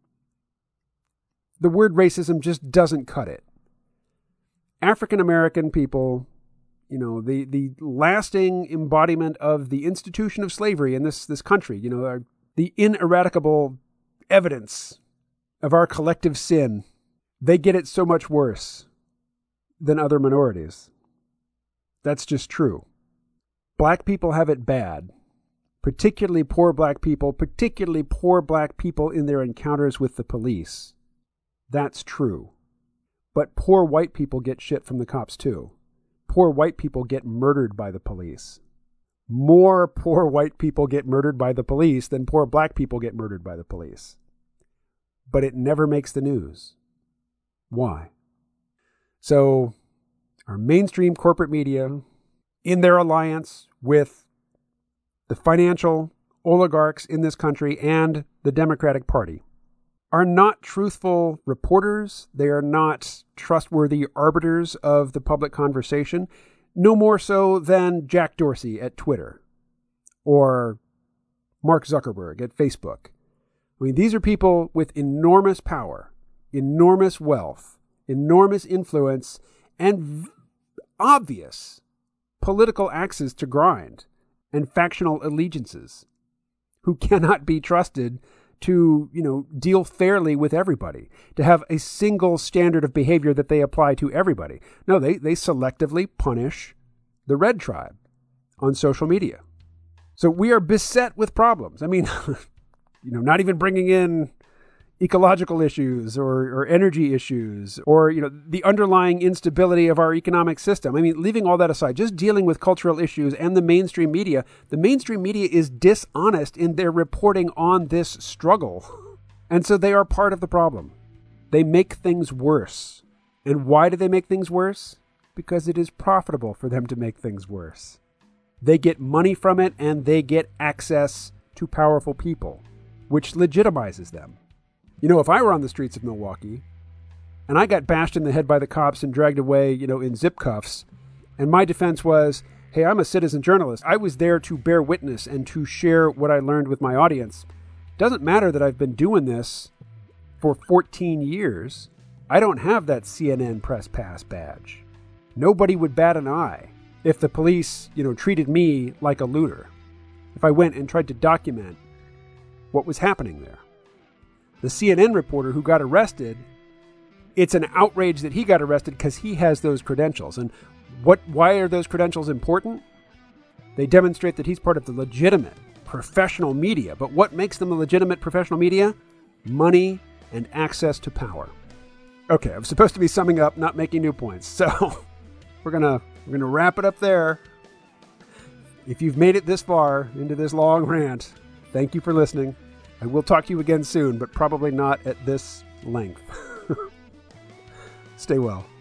the word racism just doesn't cut it. African American people, you know, the, the lasting embodiment of the institution of slavery in this, this country, you know, our, the ineradicable evidence of our collective sin, they get it so much worse than other minorities. That's just true. Black people have it bad, particularly poor black people, particularly poor black people in their encounters with the police. That's true. But poor white people get shit from the cops too. Poor white people get murdered by the police. More poor white people get murdered by the police than poor black people get murdered by the police. But it never makes the news. Why? So, our mainstream corporate media, in their alliance with the financial oligarchs in this country and the Democratic Party, are not truthful reporters. They are not trustworthy arbiters of the public conversation, no more so than Jack Dorsey at Twitter or Mark Zuckerberg at Facebook. I mean, these are people with enormous power, enormous wealth, enormous influence, and v- obvious political axes to grind and factional allegiances who cannot be trusted to, you know, deal fairly with everybody, to have a single standard of behavior that they apply to everybody. No, they, they selectively punish the red tribe on social media. So we are beset with problems. I mean, you know, not even bringing in ecological issues or, or energy issues or, you know, the underlying instability of our economic system. I mean, leaving all that aside, just dealing with cultural issues and the mainstream media, the mainstream media is dishonest in their reporting on this struggle. And so they are part of the problem. They make things worse. And why do they make things worse? Because it is profitable for them to make things worse. They get money from it and they get access to powerful people, which legitimizes them. You know, if I were on the streets of Milwaukee and I got bashed in the head by the cops and dragged away, you know, in zip cuffs, and my defense was, hey, I'm a citizen journalist. I was there to bear witness and to share what I learned with my audience. Doesn't matter that I've been doing this for fourteen years. I don't have that C N N press pass badge. Nobody would bat an eye if the police, you know, treated me like a looter. If I went and tried to document what was happening there. The C N N reporter who got arrested, it's an outrage that he got arrested because he has those credentials. And what? Why are those credentials important? They demonstrate that he's part of the legitimate professional media. But what makes them a legitimate professional media? money, and access to power. Okay, I'm supposed to be summing up, not making new points. So we're gonna we're gonna wrap it up there. If you've made it this far into this long rant, thank you for listening. I will talk to you again soon, but probably not at this length. Stay well.